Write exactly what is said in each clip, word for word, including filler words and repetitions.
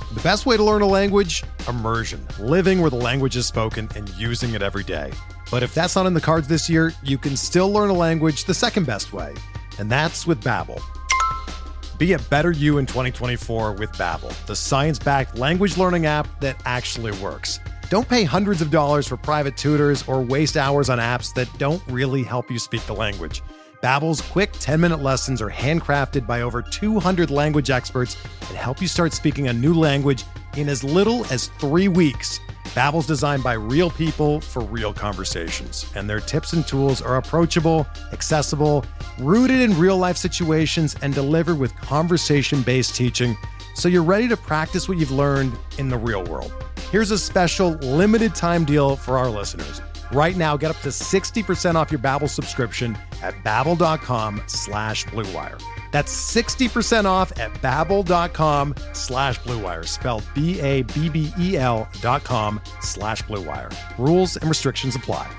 The best way to learn a language? Immersion. Living where the language is spoken and using it every day. But if that's not in the cards this year, you can still learn a language the second best way, and that's with Babbel. Be a better you in twenty twenty-four with Babbel, the science-backed language learning app that actually works. Don't pay hundreds of dollars for private tutors or waste hours on apps that don't really help you speak the language. Babbel's quick ten-minute lessons are handcrafted by over two hundred language experts and help you start speaking a new language in as little as three weeks. Babbel's designed by real people for real conversations, and their tips and tools are approachable, accessible, rooted in real-life situations, and delivered with conversation-based teaching, so you're ready to practice what you've learned in the real world. Here's a special limited-time deal for our listeners. Right now, get up to sixty percent off your Babbel subscription at babbel.com slash Blue Wire. That's sixty percent off at babbel.com slash Blue Wire, spelled B A B B E L dot com slash Blue Wire. Rules and restrictions apply.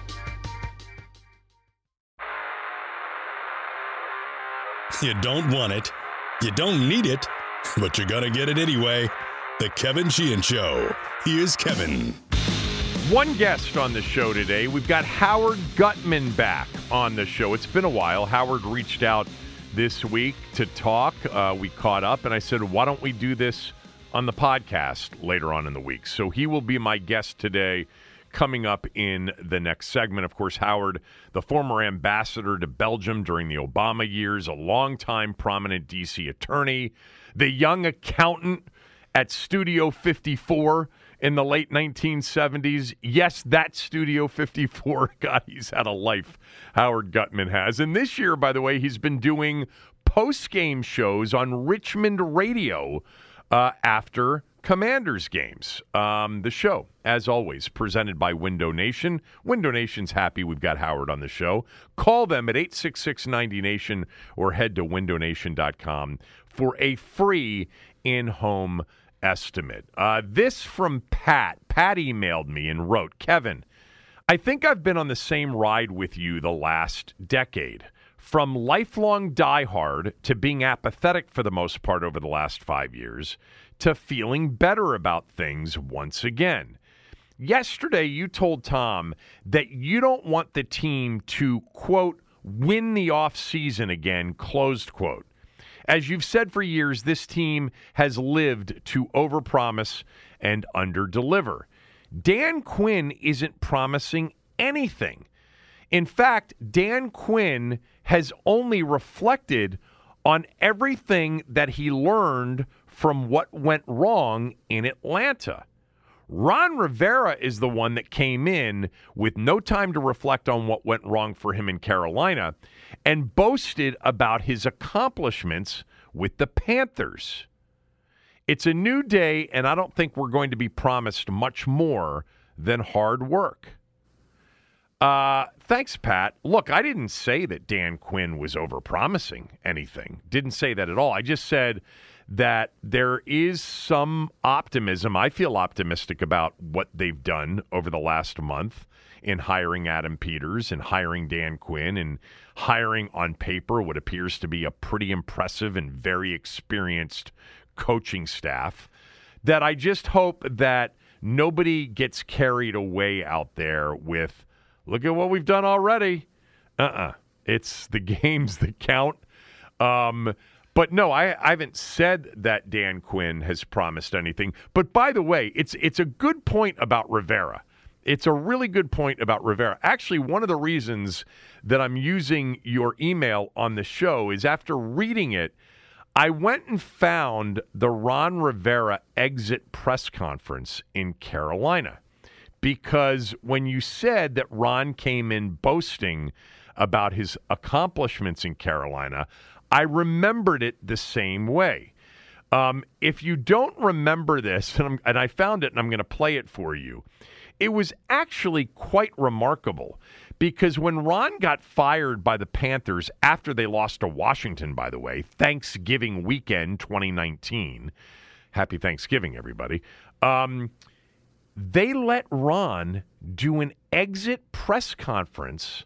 You don't want it, you don't need it, but you're gonna get it anyway. The Kevin Sheehan Show. Here's Kevin. One guest on the show today. We've got Howard Gutman back on the show. It's been a while. Howard reached out this week to talk. Uh, we caught up, and I said, why don't we do this on the podcast later on in the week? So he will be my guest today coming up in the next segment. Of course, Howard, the former ambassador to Belgium during the Obama years, a longtime prominent D C attorney, the young accountant at Studio fifty-four in the late nineteen seventies. Yes, that Studio fifty-four. God, he's had a life, Howard Gutman has. And this year, by the way, he's been doing post-game shows on Richmond radio uh, after Commanders games. Um, the show, as always, presented by Window Nation. Window Nation's happy we've got Howard on the show. Call them at eight six six, ninety nation or head to window nation dot com for a free in-home estimate. Uh, this from Pat. Pat emailed me and wrote, Kevin, I think I've been on the same ride with you the last decade. From lifelong diehard to being apathetic for the most part over the last five years to feeling better about things once again. Yesterday, you told Tom that you don't want the team to, quote, win the offseason again, closed quote. As you've said for years, this team has lived to overpromise and underdeliver. Dan Quinn isn't promising anything. In fact, Dan Quinn has only reflected on everything that he learned from what went wrong in Atlanta. Ron Rivera is the one that came in with no time to reflect on what went wrong for him in Carolina and boasted about his accomplishments with the Panthers. It's a new day, and I don't think we're going to be promised much more than hard work. Uh, thanks, Pat. Look, I didn't say that Dan Quinn was overpromising anything. Didn't say that at all. I just said that there is some optimism. I feel optimistic about what they've done over the last month in hiring Adam Peters and hiring Dan Quinn and hiring on paper what appears to be a pretty impressive and very experienced coaching staff, that I just hope that nobody gets carried away out there with, look at what we've done already. Uh-uh. It's the games that count. Um, but no, I, I haven't said that Dan Quinn has promised anything. But by the way, it's it's a good point about Rivera. It's a really good point about Rivera. Actually, one of the reasons that I'm using your email on the show is after reading it, I went and found the Ron Rivera exit press conference in Carolina. Because when you said that Ron came in boasting about his accomplishments in Carolina, I remembered it the same way. Um, if you don't remember this, and, I'm, and I found it and I'm going to play it for you, it was actually quite remarkable because when Ron got fired by the Panthers after they lost to Washington, by the way, Thanksgiving weekend twenty nineteen, happy Thanksgiving, everybody, um, they let Ron do an exit press conference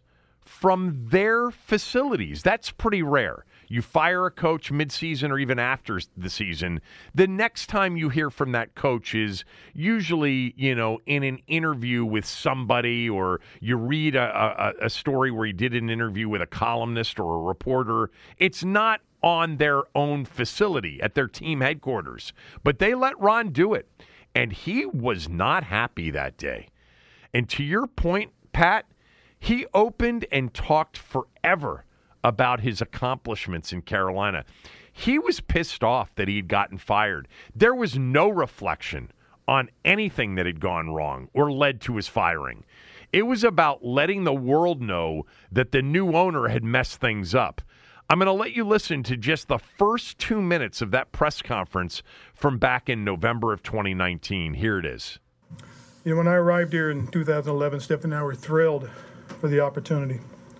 from their facilities. That's pretty rare. You fire a coach midseason or even after the season. The next time you hear from that coach is usually, you know, in an interview with somebody, or you read a, a, a story where he did an interview with a columnist or a reporter. It's not on their own facility at their team headquarters. But they let Ron do it. And he was not happy that day. And to your point, Pat, he opened and talked forever about his accomplishments in Carolina. He was pissed off that he'd gotten fired. There was no reflection on anything that had gone wrong or led to his firing. It was about letting the world know that the new owner had messed things up. I'm going to let you listen to just the first two minutes of that press conference from back in November of twenty nineteen. Here it is. You know, when I arrived here in two thousand eleven, Steph and I were thrilled for the opportunity.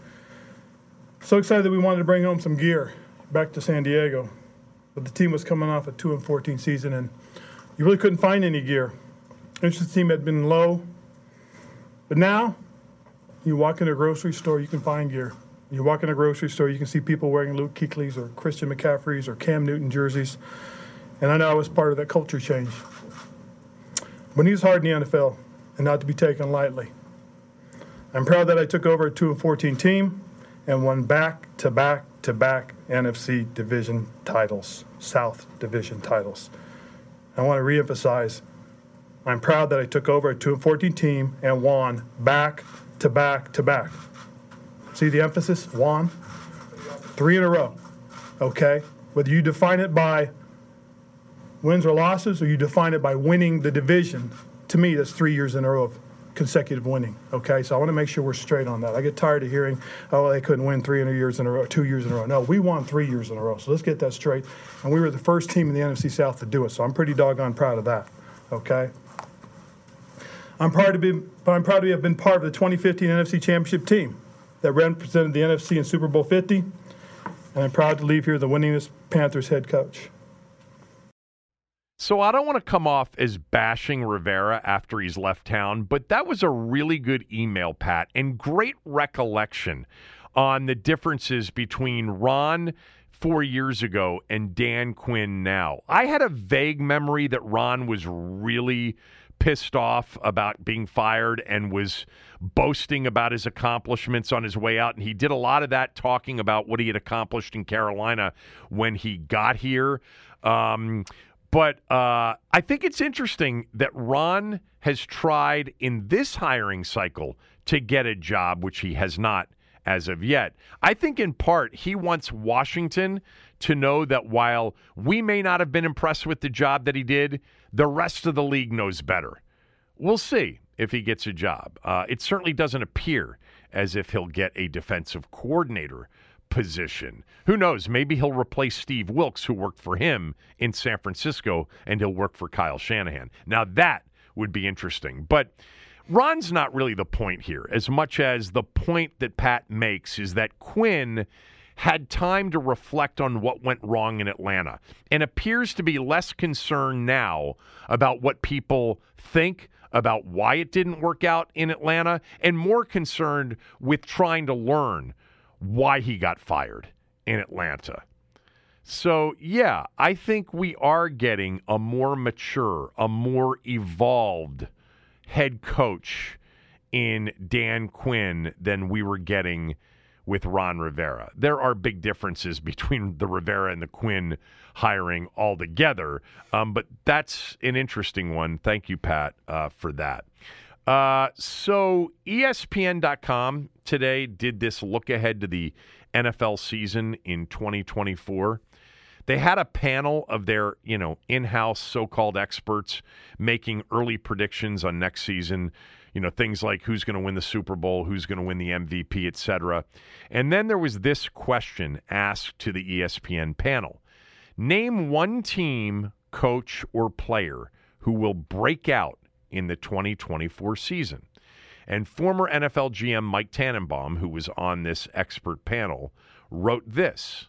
So excited that we wanted to bring home some gear back to San Diego. But the team was coming off a two and fourteen season, and you really couldn't find any gear. Interest team had been low. But now, you walk in a grocery store, you can find gear. You walk in a grocery store, you can see people wearing Luke Kuechly's or Christian McCaffrey's or Cam Newton jerseys. And I know I was part of that culture change. But he's hard in the N F L and not to be taken lightly. I'm proud that I took over a two and fourteen team and won back-to-back-to-back N F C division titles, South division titles. I want to reemphasize, I'm proud that I took over a two and fourteen team and won back-to-back-to-back. See the emphasis? Won. Three in a row. Okay? Whether you define it by wins or losses, or you define it by winning the division, to me, that's three years in a row of consecutive winning. Okay? So I want to make sure we're straight on that. I get tired of hearing, oh, they couldn't win three years in a row, two years in a row. No, we won three years in a row. So let's get that straight. And we were the first team in the N F C South to do it. So I'm pretty doggone proud of that. Okay? I'm proud to be, I'm proud to have been part of the twenty fifteen N F C Championship team that represented the N F C in Super Bowl fifty, and I'm proud to leave here the winningest Panthers head coach. So I don't want to come off as bashing Rivera after he's left town, but that was a really good email, Pat, and great recollection on the differences between Ron four years ago and Dan Quinn now. I had a vague memory that Ron was really pissed off about being fired and was boasting about his accomplishments on his way out. And he did a lot of that talking about what he had accomplished in Carolina when he got here. Um, but uh, I think it's interesting that Ron has tried in this hiring cycle to get a job, which he has not as of yet. I think in part he wants Washington to know that while we may not have been impressed with the job that he did, the rest of the league knows better. We'll see if he gets a job. Uh, it certainly doesn't appear as if he'll get a defensive coordinator position. Who knows? Maybe he'll replace Steve Wilks, who worked for him in San Francisco, and he'll work for Kyle Shanahan. Now that would be interesting. But Ron's not really the point here, as much as the point that Pat makes is that Quinn had time to reflect on what went wrong in Atlanta and appears to be less concerned now about what people think about why it didn't work out in Atlanta and more concerned with trying to learn why he got fired in Atlanta. So, yeah, I think we are getting a more mature, a more evolved head coach in Dan Quinn than we were getting with Ron Rivera. There are big differences between the Rivera and the Quinn hiring altogether, um, but that's an interesting one. Thank you, Pat, uh, for that. Uh, so E S P N dot com today did this look ahead to the N F L season in twenty twenty-four. They had a panel of their, you know, in-house so-called experts making early predictions on next season. You know, things like who's going to win the Super Bowl, who's going to win the M V P, et cetera. And then there was this question asked to the E S P N panel. Name one team, coach, or player who will break out in the twenty twenty-four season. And former N F L G M Mike Tannenbaum, who was on this expert panel, wrote this.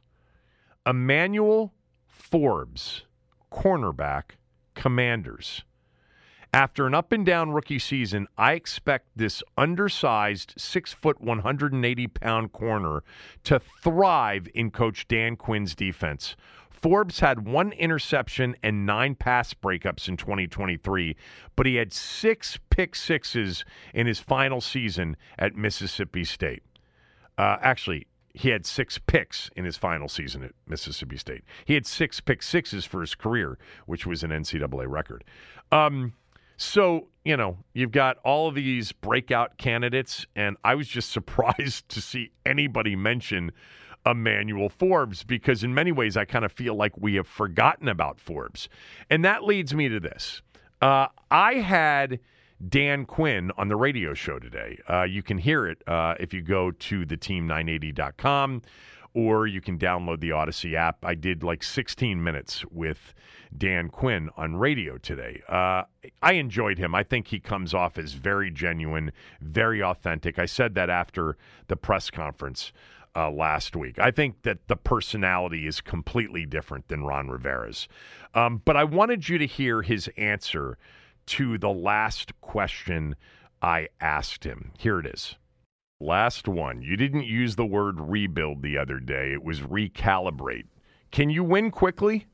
Emmanuel Forbes, cornerback, Commanders. After an up-and-down rookie season, I expect this undersized, six foot, one hundred eighty pound corner to thrive in Coach Dan Quinn's defense. Forbes had one interception and nine pass breakups in twenty twenty-three, but he had six pick sixes in his final season at Mississippi State. Uh, actually, he had six picks in his final season at Mississippi State. He had six pick sixes for his career, which was an N C double A record. Um, so, you know, you've got all of these breakout candidates, and I was just surprised to see anybody mention Emmanuel Forbes, because in many ways I kind of feel like we have forgotten about Forbes. And that leads me to this. Uh, I had Dan Quinn on the radio show today. Uh, you can hear it uh, if you go to the team nine eighty dot com, or you can download the Odyssey app. I did like sixteen minutes with Dan Quinn on radio today. Uh, I enjoyed him. I think he comes off as very genuine, very authentic. I said that after the press conference Uh, last week. I think that the personality is completely different than Ron Rivera's. Um, but I wanted you to hear his answer to the last question I asked him. Here it is. Last one. You didn't use the word rebuild the other day. It was recalibrate. Can you win quickly?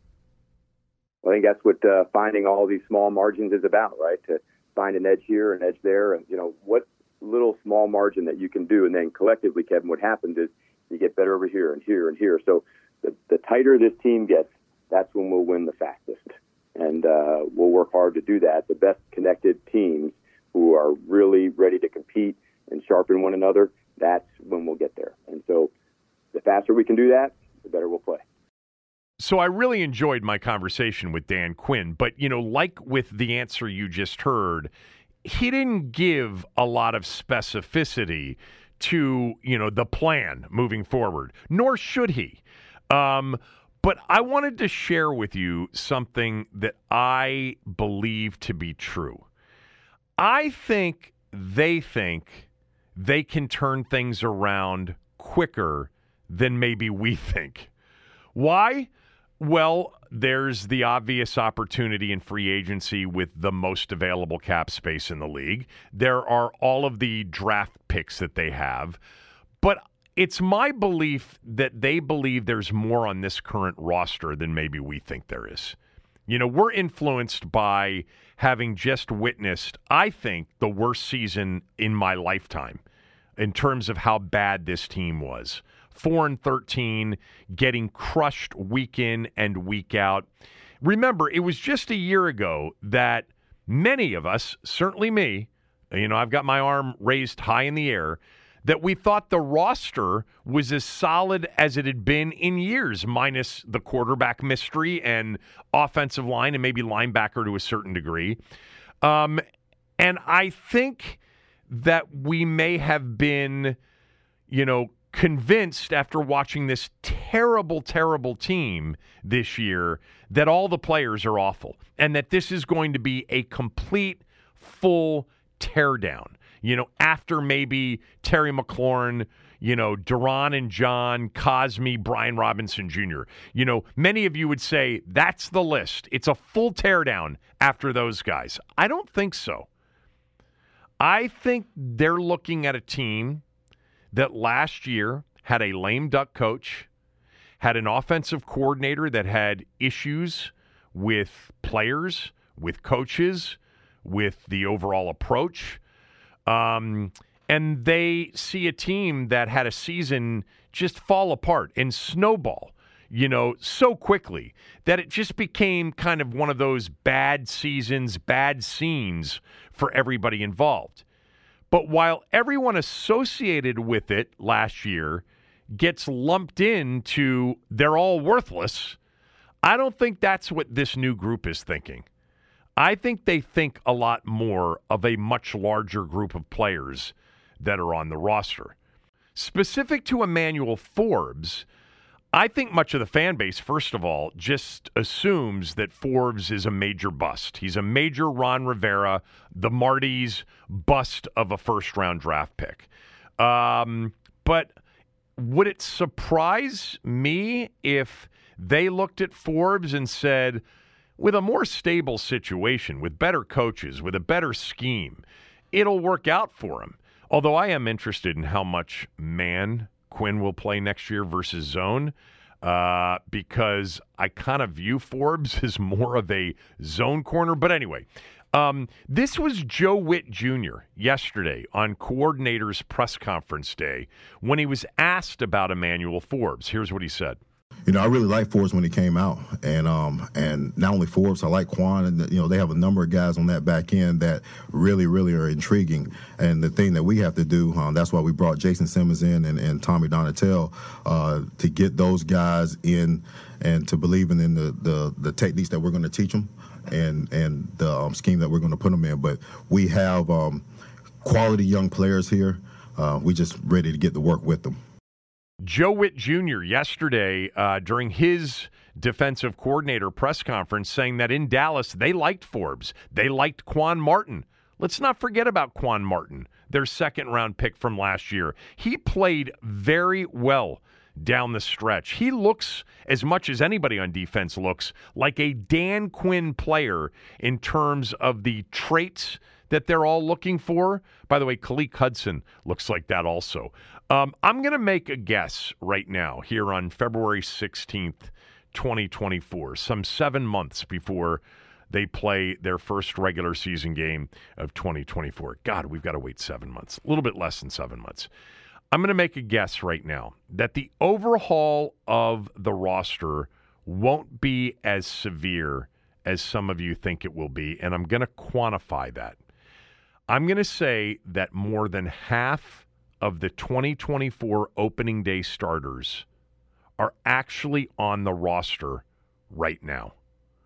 I think that's what uh, finding all these small margins is about, right? To find an edge here, an edge there, and, you know, what little small margin that you can do. And then collectively, Kevin, what happens is you get better over here and here and here. So the, the tighter this team gets, that's when we'll win the fastest. And uh, we'll work hard to do that. The best connected teams who are really ready to compete and sharpen one another, that's when we'll get there. And so the faster we can do that, the better we'll play. So I really enjoyed my conversation with Dan Quinn. But, you know, like with the answer you just heard, he didn't give a lot of specificity to, you know, the plan moving forward, nor should he. Um, but I wanted to share with you something that I believe to be true. I think they think they can turn things around quicker than maybe we think. Why? Well, there's the obvious opportunity in free agency with the most available cap space in the league. There are all of the draft picks that they have. But it's my belief that they believe there's more on this current roster than maybe we think there is. You know, we're influenced by having just witnessed, I think, the worst season in my lifetime in terms of how bad this team was. four and thirteen, getting crushed week in and week out. Remember, it was just a year ago that many of us, certainly me, you know, I've got my arm raised high in the air, that we thought the roster was as solid as it had been in years, minus the quarterback mystery and offensive line and maybe linebacker to a certain degree. Um, and I think that we may have been, you know, convinced after watching this terrible, terrible team this year that all the players are awful and that this is going to be a complete, full teardown. You know, after maybe Terry McLaurin, you know, Duran and John, Cosme, Brian Robinson Junior You know, many of you would say that's the list. It's a full teardown after those guys. I don't think so. I think they're looking at a team that last year had a lame duck coach, had an offensive coordinator that had issues with players, with coaches, with the overall approach. Um, and they see a team that had a season just fall apart and snowball, you know, so quickly that it just became kind of one of those bad seasons, bad scenes for everybody involved. But while everyone associated with it last year gets lumped into they're all worthless, I don't think that's what this new group is thinking. I think they think a lot more of a much larger group of players that are on the roster. Specific to Emmanuel Forbes, I think much of the fan base, first of all, just assumes that Forbes is a major bust. He's a major Ron Rivera, the Marty's bust of a first-round draft pick. Um, but would it surprise me if they looked at Forbes and said, with a more stable situation, with better coaches, with a better scheme, it'll work out for him. Although I am interested in how much man Quinn will play next year versus zone, uh, because I kind of view Forbes as more of a zone corner. But anyway, um, this was Joe Witt Junior yesterday on Coordinator's press conference day when he was asked about Emmanuel Forbes. Here's what he said. You know, I really liked Forbes when he came out, and um, and not only Forbes, I like Quan, and you know they have a number of guys on that back end that really, really are intriguing. And the thing that we have to do, um, that's why we brought Jason Simmons in and, and Tommy Donatel uh, to get those guys in and to believe in, in the, the the techniques that we're going to teach them and and the um, scheme that we're going to put them in. But we have um, quality young players here. Uh, we just ready to get to work with them. Joe Witt Junior yesterday uh, during his defensive coordinator press conference saying that in Dallas they liked Forbes. They liked Quan Martin. Let's not forget about Quan Martin, their second-round pick from last year. He played very well down the stretch. He looks, as much as anybody on defense looks, like a Dan Quinn player in terms of the traits that they're all looking for. By the way, Khaleke Hudson looks like that also. Um, I'm going to make a guess right now here on February sixteenth, twenty twenty-four, some seven months before they play their first regular season game of twenty twenty-four. God, we've got to wait seven months, a little bit less than seven months. I'm going to make a guess right now that the overhaul of the roster won't be as severe as some of you think it will be, and I'm going to quantify that. I'm going to say that more than half of the twenty twenty-four opening day starters are actually on the roster right now.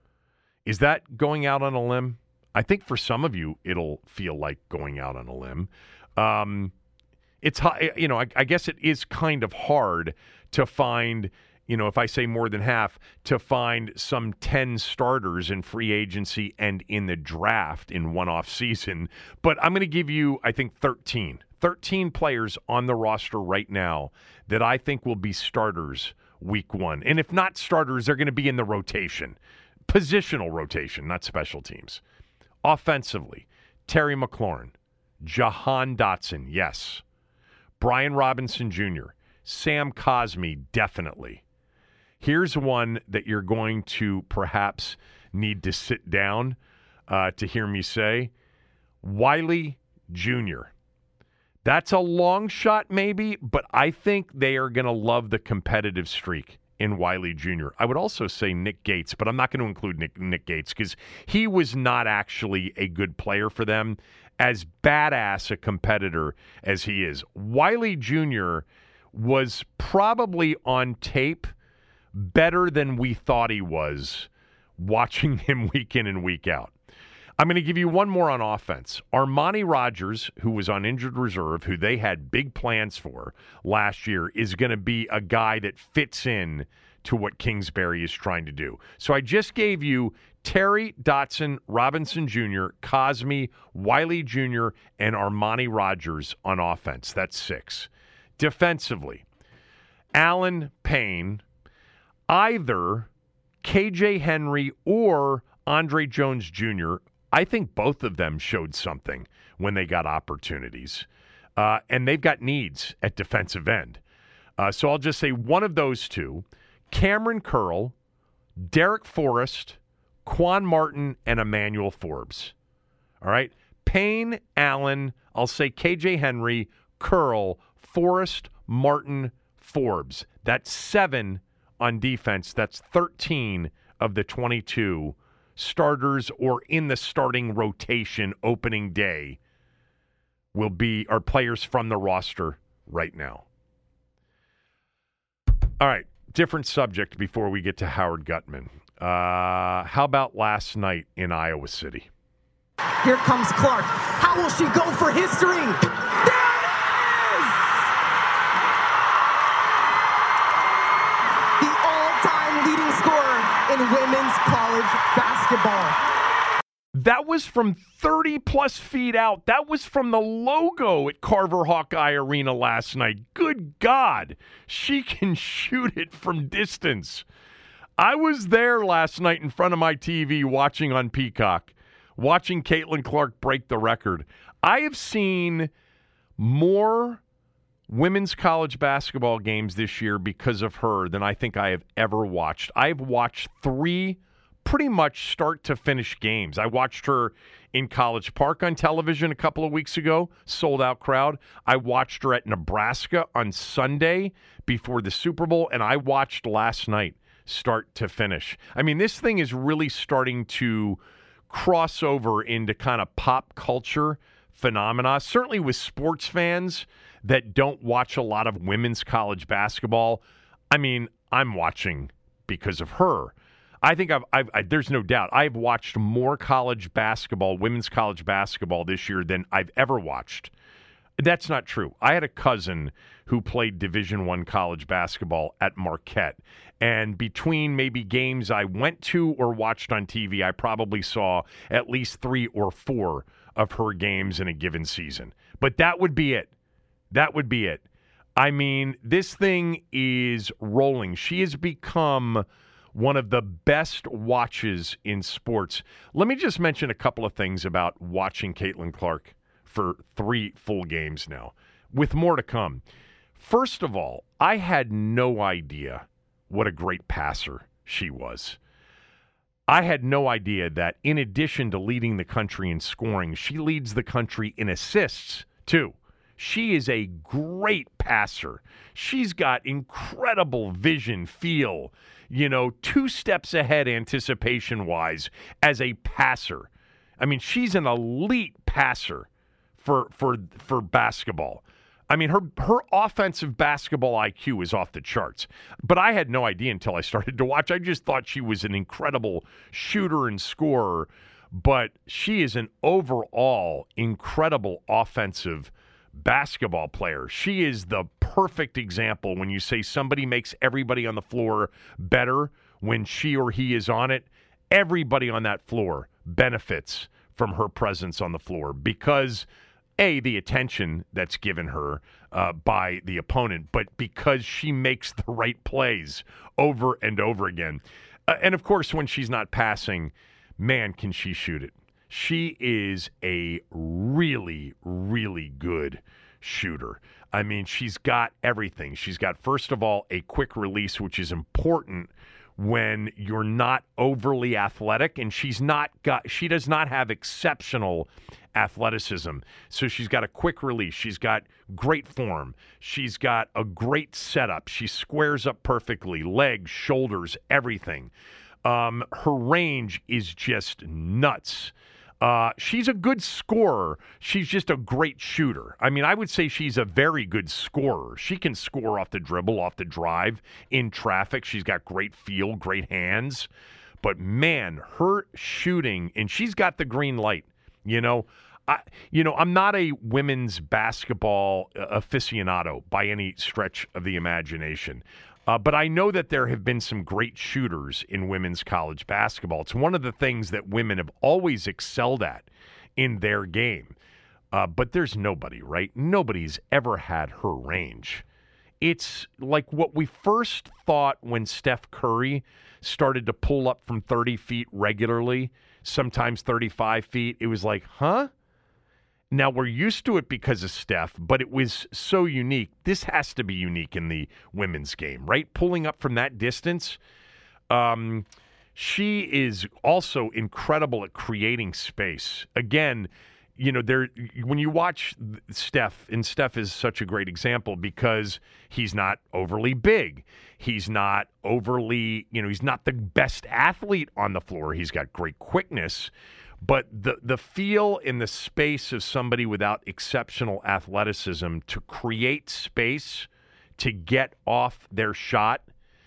Is that going out on a limb? I think for some of you, it'll feel like going out on a limb. Um, it's, you know, I, I guess it is kind of hard to find, you know, if I say more than half, to find some ten starters in free agency and in the draft in one off season. But I'm going to give you, I think, thirteen. thirteen players on the roster right now that I think will be starters week one. And if not starters, they're going to be in the rotation. Positional rotation, not special teams. Offensively, Terry McLaurin, Jahan Dotson, yes. Brian Robinson Junior, Sam Cosmi, definitely. Here's one that you're going to perhaps need to sit down uh, to hear me say. Wiley Junior That's a long shot maybe, but I think they are going to love the competitive streak in Wiley Junior I would also say Nick Gates, but I'm not going to include Nick, Nick Gates because he was not actually a good player for them, as badass a competitor as he is. Wiley Junior was probably on tape better than we thought he was watching him week in and week out. I'm going to give you one more on offense. Armani Rogers, who was on injured reserve, who they had big plans for last year, is going to be a guy that fits in to what Kingsbury is trying to do. So I just gave you Terry, Dotson, Robinson Junior, Cosmi, Wiley Junior, and Armani Rogers on offense. That's six. Defensively, Allen Payne, either K J Henry or Andre Jones Junior I think both of them showed something when they got opportunities. Uh, and they've got needs at defensive end. Uh, so I'll just say one of those two, Cameron Curl, Derek Forrest, Quan Martin, and Emmanuel Forbes. All right? Payne, Allen, I'll say K J Henry, Curl, Forrest, Martin, Forbes. That's seven on defense. That's thirteen of the twenty-two starters or in the starting rotation opening day will be our players from the roster right now. All right, different subject before we get to Howard Gutman. Uh, how about last night in Iowa City? Here comes Clark. How will she go for history? There it is! The all-time leading scorer in women's college basketball. That was from thirty-plus feet out. That was from the logo at Carver Hawkeye Arena last night. Good God, she can shoot it from distance. I was there last night in front of my T V watching on Peacock, watching Caitlin Clark break the record. I have seen more women's college basketball games this year because of her than I think I have ever watched. I've watched three pretty much start to finish games. I watched her in College Park on television a couple of weeks ago, sold out crowd. I watched her at Nebraska on Sunday before the Super Bowl, and I watched last night start to finish. I mean, this thing is really starting to cross over into kind of pop culture phenomena, certainly with sports fans that don't watch a lot of women's college basketball. I mean, I'm watching because of her. I think I've, I've I, there's no doubt I've watched more college basketball, women's college basketball this year than I've ever watched. That's not true. I had a cousin who played Division One college basketball at Marquette, and between maybe games I went to or watched on T V, I probably saw at least three or four of her games in a given season. But that would be it. That would be it. I mean, this thing is rolling. She has become one of the best watches in sports. Let me just mention a couple of things about watching Caitlin Clark for three full games now, with more to come. First of all, I had no idea what a great passer she was. I had no idea that in addition to leading the country in scoring, she leads the country in assists, too. She is a great passer. She's got incredible vision, feel, you know, two steps ahead anticipation-wise as a passer. I mean, she's an elite passer for for for basketball. I mean, her her offensive basketball I Q is off the charts. But I had no idea until I started to watch. I just thought she was an incredible shooter and scorer. But she is an overall incredible offensive basketball player. She is the perfect example when you say somebody makes everybody on the floor better when she or he is on it. Everybody on that floor benefits from her presence on the floor because, A, the attention that's given her uh, by the opponent, but because she makes the right plays over and over again. Uh, and, of course, when she's not passing, man, can she shoot it. She is a really, really good shooter. I mean, she's got everything. She's got, first of all, a quick release, which is important when you're not overly athletic, and she's not got she does not have exceptional athleticism. So she's got a quick release. She's got great form. She's got a great setup. She squares up perfectly, legs, shoulders, everything. Um, her range is just nuts. Uh, she's a good scorer. She's just a great shooter. I mean, I would say she's a very good scorer. She can score off the dribble, off the drive, in traffic. She's got great feel, great hands. But, man, her shooting, and she's got the green light. You know, I, you know, I'm not a women's basketball aficionado by any stretch of the imagination. Uh, but I know that there have been some great shooters in women's college basketball. It's one of the things that women have always excelled at in their game. Uh, but there's nobody, right? Nobody's ever had her range. It's like what we first thought when Steph Curry started to pull up from thirty feet regularly, sometimes thirty-five feet. It was like, huh? Now, we're used to it because of Steph, but it was so unique. This has to be unique in the women's game, right? Pulling up from that distance. Um, she is also incredible at creating space. Again, you know, there when you watch Steph, and Steph is such a great example because he's not overly big. He's not overly, you know, he's not the best athlete on the floor. He's got great quickness. But the the feel in the space of somebody without exceptional athleticism to create space to get off their shot,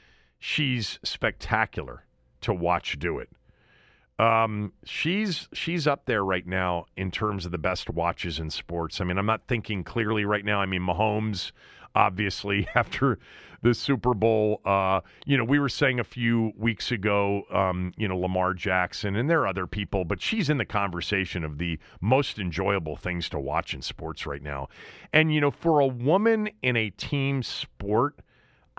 she's spectacular to watch do it. Um, she's she's up there right now in terms of the best watches in sports. I mean, I'm not thinking clearly right now. I mean, Mahomes, obviously, after the Super Bowl, uh, you know, we were saying a few weeks ago, um, you know, Lamar Jackson, and there are other people, but she's in the conversation of the most enjoyable things to watch in sports right now. And, you know, for a woman in a team sport,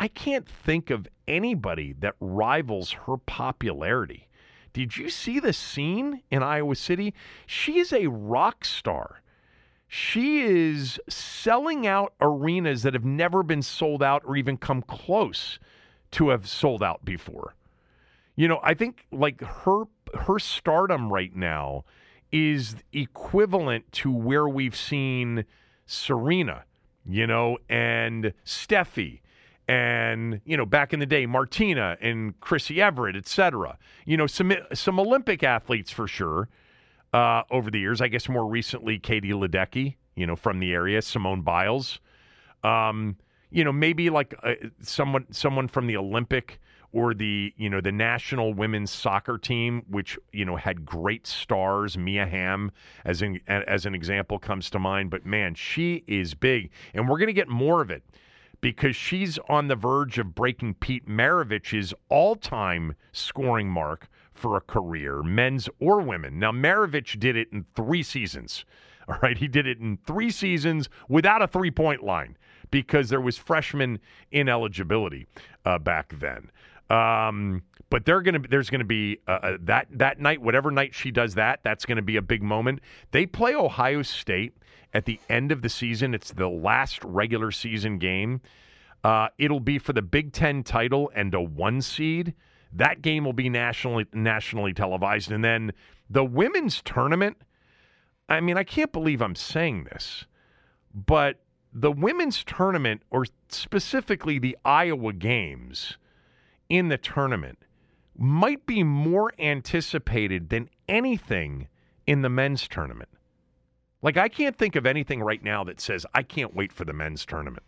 I can't think of anybody that rivals her popularity. Did you see the scene in Iowa City? She is a rock star. She is selling out arenas that have never been sold out or even come close to have sold out before. You know, I think like her her stardom right now is equivalent to where we've seen Serena, you know, and Steffi, and, you know, back in the day, Martina and Chrissy Everett, et cetera. You know, some some Olympic athletes for sure uh, over the years. I guess more recently, Katie Ledecky, you know, from the area, Simone Biles. Um, you know, maybe like uh, someone someone from the Olympic or the, you know, the national women's soccer team, which, you know, had great stars. Mia Hamm, as an, as an example, comes to mind. But, man, she is big. And we're going to get more of it because she's on the verge of breaking Pete Maravich's all-time scoring mark for a career, men's or women. Now, Maravich did it in three seasons. All right, he did it in three seasons without a three-point line because there was freshman ineligibility uh, back then. Um, but they're gonna, there's going to be uh, that that night, whatever night she does that, that's going to be a big moment. They play Ohio State at the end of the season. It's the last regular season game. Uh, it'll be for the Big Ten title and a one seed. That game will be nationally nationally televised. And then the women's tournament, I mean, I can't believe I'm saying this, but the women's tournament, or specifically the Iowa games in the tournament, might be more anticipated than anything in the men's tournament. Like, I can't think of anything right now that says I can't wait for the men's tournament.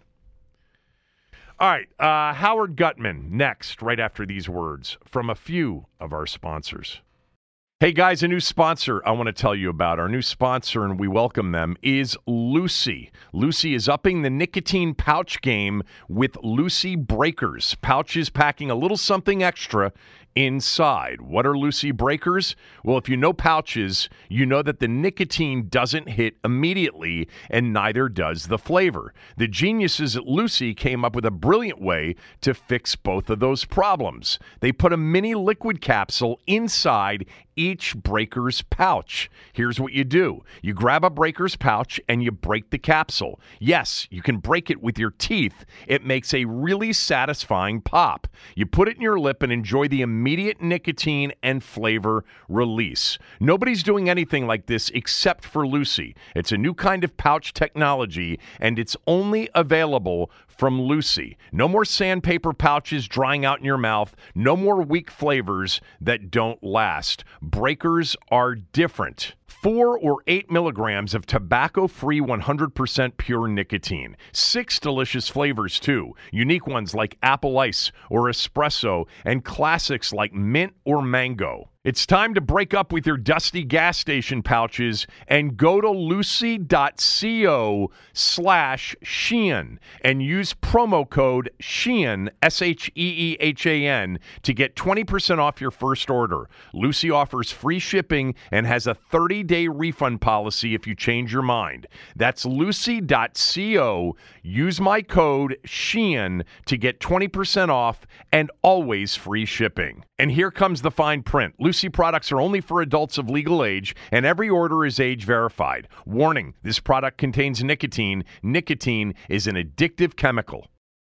All right, uh, Howard Gutman next, right after these words from a few of our sponsors. Hey guys, a new sponsor I want to tell you about. Our new sponsor, and we welcome them, is Lucy. Lucy is upping the nicotine pouch game with Lucy Breakers. Pouches packing a little something extra inside. What are Lucy Breakers? Well, if you know pouches, you know that the nicotine doesn't hit immediately, and neither does the flavor. The geniuses at Lucy came up with a brilliant way to fix both of those problems. They put a mini liquid capsule inside each Breakers pouch. Here's what you do. You grab a Breakers pouch and you break the capsule. Yes, you can break it with your teeth. It makes a really satisfying pop. You put it in your lip and enjoy the immediate nicotine and flavor release. Nobody's doing anything like this except for Lucy. It's a new kind of pouch technology, and it's only available from Lucy. No more sandpaper pouches drying out in your mouth. No more weak flavors that don't last. Breakers are different. Four or eight milligrams of tobacco-free one hundred percent pure nicotine. Six delicious flavors, too. Unique ones like apple ice or espresso, and classics like mint or mango. It's time to break up with your dusty gas station pouches and go to lucy.co slash Sheehan and use promo code Sheehan, S H E E H A N, to get twenty percent off your first order. Lucy offers free shipping and has a thirty-day refund policy if you change your mind. That's lucy.co. Use my code Sheehan to get twenty percent off and always free shipping. And here comes the fine print. Lucy products are only for adults of legal age, and every order is age verified. Warning, this product contains nicotine. Nicotine is an addictive chemical.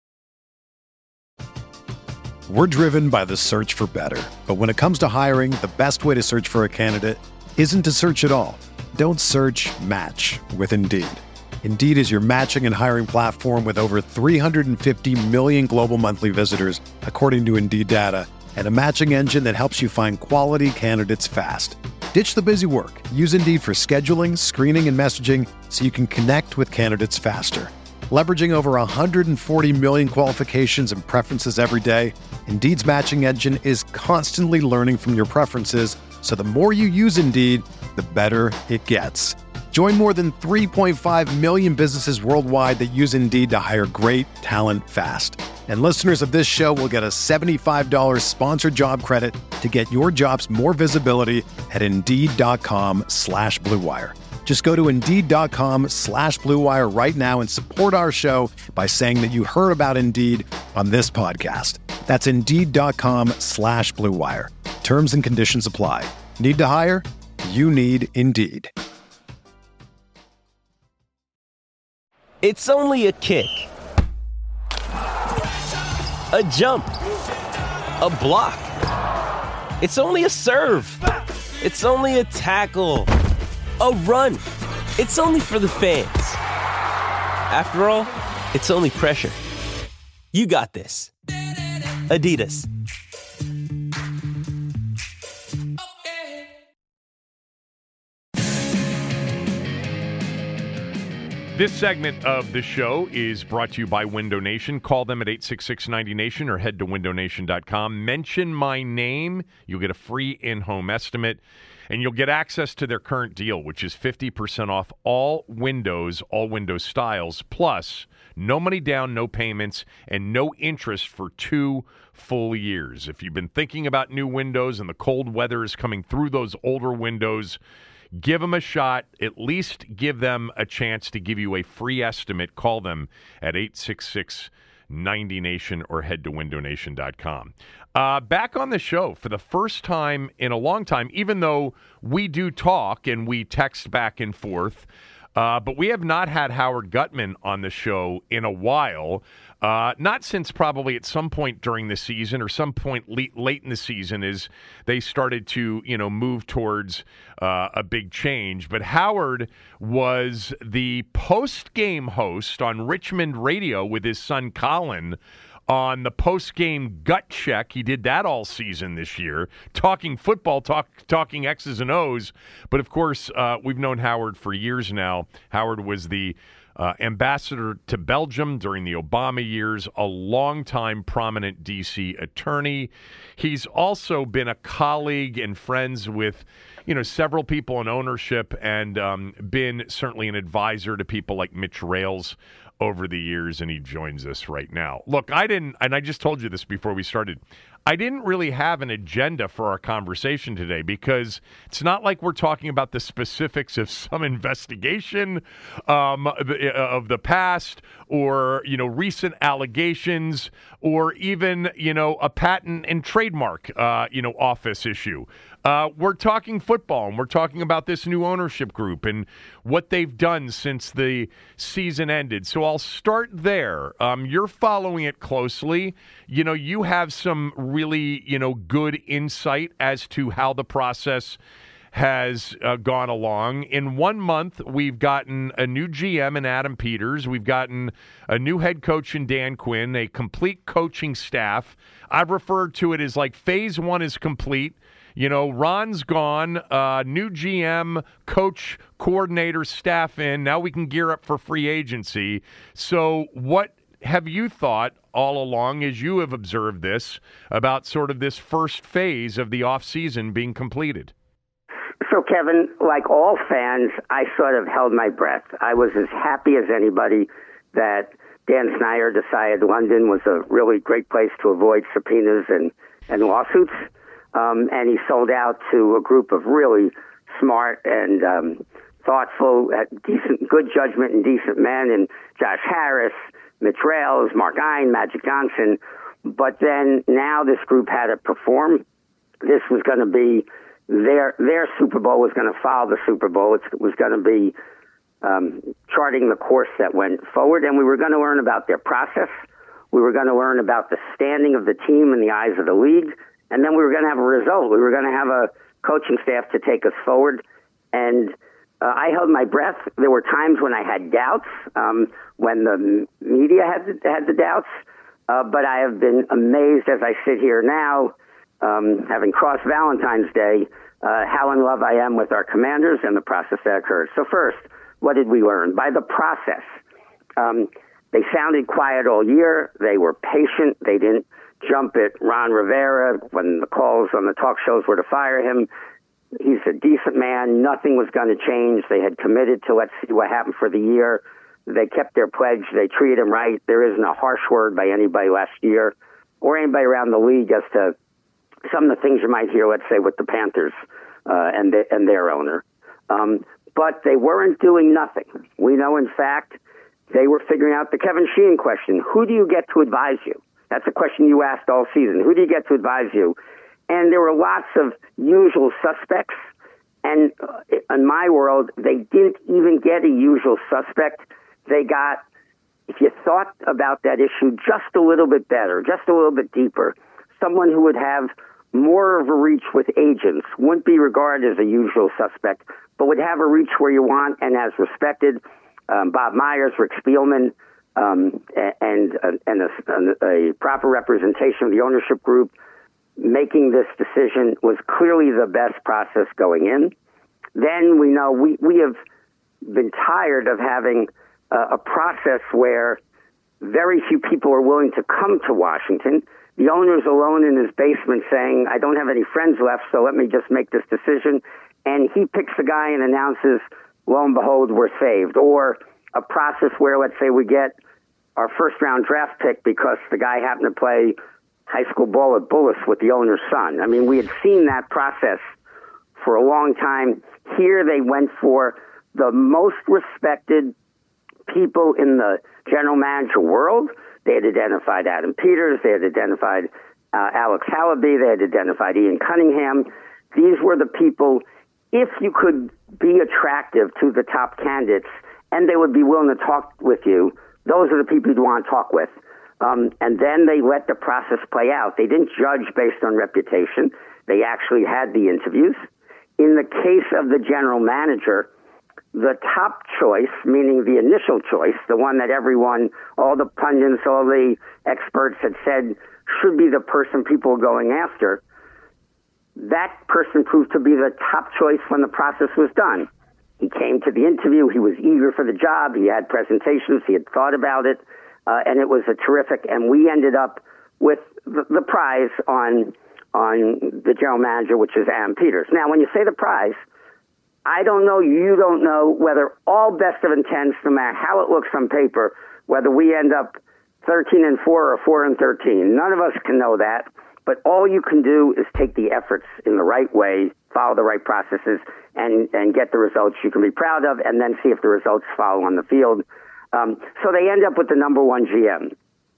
We're driven by the search for better. But when it comes to hiring, the best way to search for a candidate isn't to search at all. Don't search, match with Indeed. Indeed is your matching and hiring platform with over three hundred fifty million global monthly visitors, according to Indeed data, and a matching engine that helps you find quality candidates fast. Ditch the busy work. Use Indeed for scheduling, screening, and messaging so you can connect with candidates faster. Leveraging over one hundred forty million qualifications and preferences every day, Indeed's matching engine is constantly learning from your preferences, so the more you use Indeed, the better it gets. Join more than three point five million businesses worldwide that use Indeed to hire great talent fast. And listeners of this show will get a seventy-five dollars sponsored job credit to get your jobs more visibility at Indeed.com slash Blue Wire. Just go to Indeed.com slash Blue Wire right now and support our show by saying that you heard about Indeed on this podcast. That's Indeed.com slash Blue Wire. Terms and conditions apply. Need to hire? You need Indeed. It's only a kick, a jump, a block. It's only a serve. It's only a tackle, a run. It's only for the fans. After all, it's only pressure. You got this. Adidas. This segment of the show is brought to you by Window Nation. Call them at eight six six, ninety nation or head to window nation dot com. Mention my name. You'll get a free in-home estimate, and you'll get access to their current deal, which is fifty percent off all windows, all window styles, plus no money down, no payments, and no interest for two full years. If you've been thinking about new windows and the cold weather is coming through those older windows, give them a shot. At least give them a chance to give you a free estimate. Call them at eight six six, ninety nation or head to window nation dot com. Uh, back on the show for the first time in a long time, even though we do talk and we text back and forth, uh, but we have not had Howard Gutman on the show in a while. Uh, not since probably at some point during the season or some point late, late in the season as they started to, you know, move towards uh, a big change. But Howard was the post-game host on Richmond radio with his son Colin on the post-game gut check. He did that all season this year, talking football, talk, talking X's and O's. But, of course, uh, we've known Howard for years now. Howard was the Uh, ambassador to Belgium during the Obama years, a longtime prominent D C attorney. He's also been a colleague and friends with, you know, several people in ownership and um, been certainly an advisor to people like Mitch Rales over the years, and he joins us right now. Look, I didn't, and I just told you this before we started, I didn't really have an agenda for our conversation today because it's not like we're talking about the specifics of some investigation um, of the past or, you know, recent allegations or even, you know, a patent and trademark, uh, you know, office issue. Uh, we're talking football, and we're talking about this new ownership group and what they've done since the season ended. So I'll start there. Um, you're following it closely. You know, you have some really, you know, good insight as to how the process has uh, gone along. In one month, we've gotten a new G M in Adam Peters. We've gotten a new head coach in Dan Quinn, a complete coaching staff. I've referred to it as like phase one is complete. You know, Ron's gone, uh, new G M, coach, coordinator, staff in. Now we can gear up for free agency. So what have you thought all along as you have observed this about sort of this first phase of the offseason being completed? So, Kevin, like all fans, I sort of held my breath. I was as happy as anybody that Dan Snyder decided London was a really great place to avoid subpoenas and, and lawsuits. Um, and he sold out to a group of really smart and um, thoughtful, uh, decent, good judgment and decent men, and Josh Harris, Mitch Rales, Mark Ein, Magic Johnson. But then now this group had to perform. This was going to be their their Super Bowl was going to follow the Super Bowl. It was going to be um, charting the course that went forward, and we were going to learn about their process. We were going to learn about the standing of the team in the eyes of the league. And then we were going to have a result. We were going to have a coaching staff to take us forward. And uh, I held my breath. There were times when I had doubts, um, when the media had the, had the doubts. Uh, but I have been amazed as I sit here now, um, having crossed Valentine's Day, uh, how in love I am with our commanders and the process that occurred. So first, what did we learn? By the process, um, they sounded quiet all year. They were patient. They didn't jump at Ron Rivera when the calls on the talk shows were to fire him. He's a decent man. Nothing was going to change. They had committed to let's see what happened for the year. They kept their pledge. They treated him right. There isn't a harsh word by anybody last year or anybody around the league as to some of the things you might hear, let's say, with the Panthers uh, and, the, and their owner. Um, but they weren't doing nothing. We know, in fact, they were figuring out the Kevin Sheehan question. Who do you get to advise you? That's a question you asked all season. Who do you get to advise you? And there were lots of usual suspects. And uh, in my world, they didn't even get a usual suspect. They got, if you thought about that issue just a little bit better, just a little bit deeper, someone who would have more of a reach with agents, wouldn't be regarded as a usual suspect, but would have a reach where you want and as respected. Um, Bob Myers, Rick Spielman, um, and, and a, a proper representation of the ownership group making this decision was clearly the best process going in. Then we know we, we have been tired of having uh, a process where very few people are willing to come to Washington. The owner's alone in his basement saying, I don't have any friends left, so let me just make this decision. And he picks a guy and announces, lo and behold, we're saved. Or a process where, let's say, we get our first-round draft pick because the guy happened to play high school ball at Bullis with the owner's son. I mean, we had seen that process for a long time. Here they went for the most respected people in the general manager world. They had identified Adam Peters. They had identified uh, Alex Halaby. They had identified Ian Cunningham. These were the people, if you could be attractive to the top candidates and they would be willing to talk with you, those are the people you'd want to talk with. Um, and then they let the process play out. They didn't judge based on reputation. They actually had the interviews. In the case of the general manager, the top choice, meaning the initial choice, the one that everyone, all the pundits, all the experts had said should be the person people were going after, that person proved to be the top choice when the process was done. He came to the interview. He was eager for the job. He had presentations. He had thought about it. Uh, and it was a terrific, and we ended up with the, the prize on on the general manager, which is Adam Peters. Now, when you say the prize, I don't know, you don't know whether all best of intents, no matter how it looks on paper, whether we end up thirteen and four or four and thirteen. None of us can know that, but all you can do is take the efforts in the right way, follow the right processes, and, and get the results you can be proud of, and then see if the results follow on the field. Um, so they end up with the number one G M.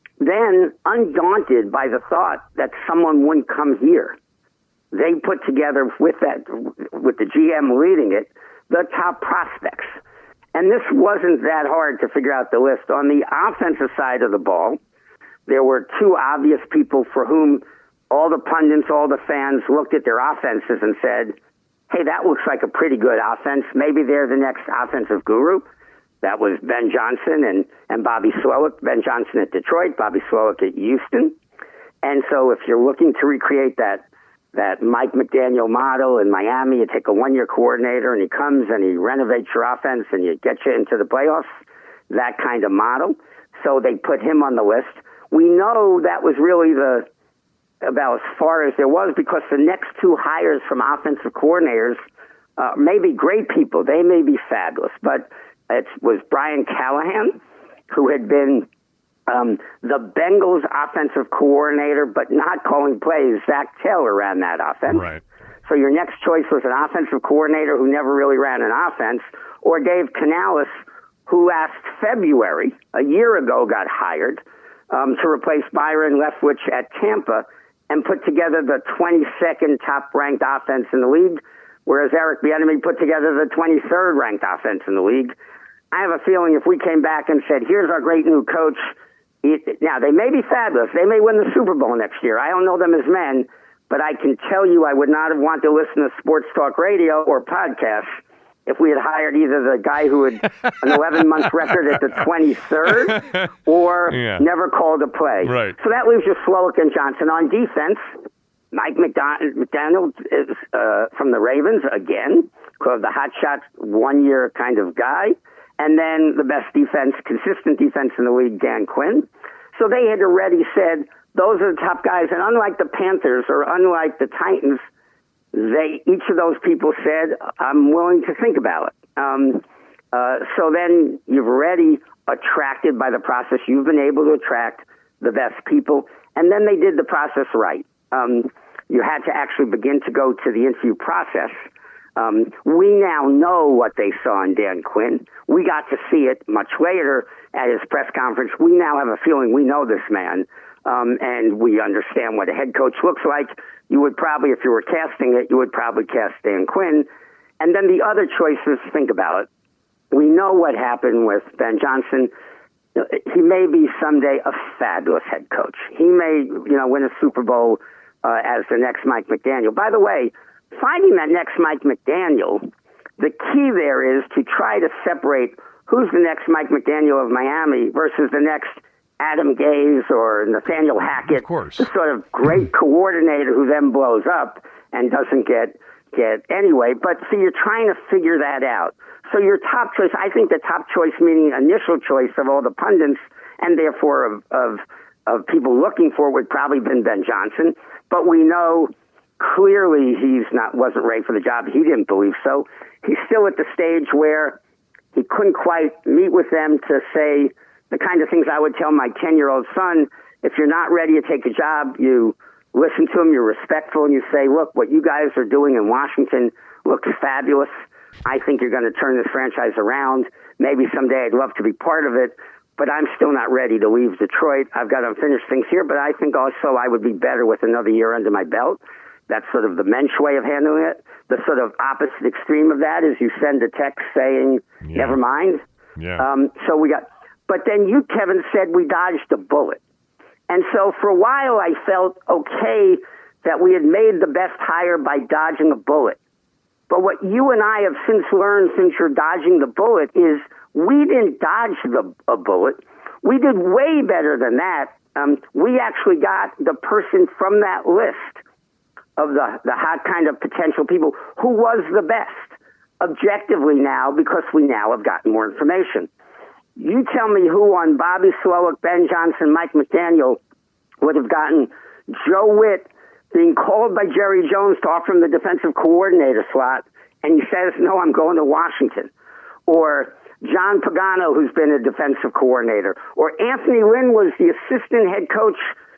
Then, undaunted by the thought that someone wouldn't come here, they put together with that, with the G M leading it, the top prospects. And this wasn't that hard to figure out the list. On the offensive side of the ball, there were two obvious people for whom all the pundits, all the fans looked at their offenses and said, hey, that looks like a pretty good offense. Maybe they're the next offensive guru. That was Ben Johnson and, and Bobby Slowick. Ben Johnson at Detroit, Bobby Slowick at Houston. And so if you're looking to recreate that that Mike McDaniel model in Miami, you take a one-year coordinator and he comes and he renovates your offense and you get you into the playoffs, that kind of model. So they put him on the list. We know that was really the about as far as there was because the next two hires from offensive coordinators uh, may be great people. They may be fabulous, but it was Brian Callahan, who had been um, the Bengals offensive coordinator, but not calling plays. Zach Taylor ran that offense. Right. So your next choice was an offensive coordinator who never really ran an offense, or Dave Canales, who last February, a year ago, got hired um, to replace Byron Leftwich at Tampa and put together the twenty-second top-ranked offense in the league, whereas Eric Bieniemy put together the twenty-third ranked offense in the league. I have a feeling if we came back and said, here's our great new coach, it, now they may be fabulous. They may win the Super Bowl next year. I don't know them as men, but I can tell you I would not have wanted to listen to sports talk radio or podcasts if we had hired either the guy who had an eleven-month record at the twenty-third or yeah. never called a play. Right. So that leaves you Slowick and Johnson. On defense, Mike McDon- McDaniel is uh, from the Ravens again, called the hotshot one-year kind of guy. And then the best defense, consistent defense in the league, Dan Quinn. So they had already said, those are the top guys. And unlike the Panthers or unlike the Titans, they each of those people said, I'm willing to think about it. Um, uh, so then you've already attracted by the process. You've been able to attract the best people. And then they did the process right. Um, you had to actually begin to go to the interview process. Um, we now know what they saw in Dan Quinn. We got to see it much later at his press conference. We now have a feeling we know this man, um, and we understand what a head coach looks like. You would probably, if you were casting it, you would probably cast Dan Quinn. And then the other choices, think about it. We know what happened with Ben Johnson. He may be someday a fabulous head coach. He may, you know, win a Super Bowl uh, as the next Mike McDaniel. By the way, finding that next Mike McDaniel, the key there is to try to separate who's the next Mike McDaniel of Miami versus the next Adam Gase or Nathaniel Hackett. Of course. The sort of great coordinator who then blows up and doesn't get get anyway. But so you're trying to figure that out. So your top choice, I think the top choice, meaning initial choice of all the pundits and therefore of, of, of people looking for, would probably been Ben Johnson. But we know clearly he's not wasn't ready for the job. He didn't believe so. He's still at the stage where he couldn't quite meet with them to say the kind of things I would tell my ten-year-old son. If you're not ready to take a job, you listen to him, you're respectful, and you say, look, what you guys are doing in Washington looks fabulous. I think you're going to turn this franchise around. Maybe someday I'd love to be part of it, but I'm still not ready to leave Detroit. I've got unfinished things here, but I think also I would be better with another year under my belt. That's sort of the Mensch way of handling it. The sort of opposite extreme of that is you send a text saying, yeah. never mind. Yeah. Um, so we got, but then you, Kevin, said we dodged a bullet. And so for a while I felt okay that we had made the best hire by dodging a bullet. But what you and I have since learned since you're dodging the bullet is we didn't dodge the a bullet. We did way better than that. Um, we actually got the person from that list of the, the hot kind of potential people who was the best objectively now, because we now have gotten more information. You tell me who on Bobby Slowick, Ben Johnson, Mike McDaniel would have gotten Joe Witt being called by Jerry Jones to offer him the defensive coordinator slot, and he says, no, I'm going to Washington. Or John Pagano, who's been a defensive coordinator. Or Anthony Lynn was the assistant head coach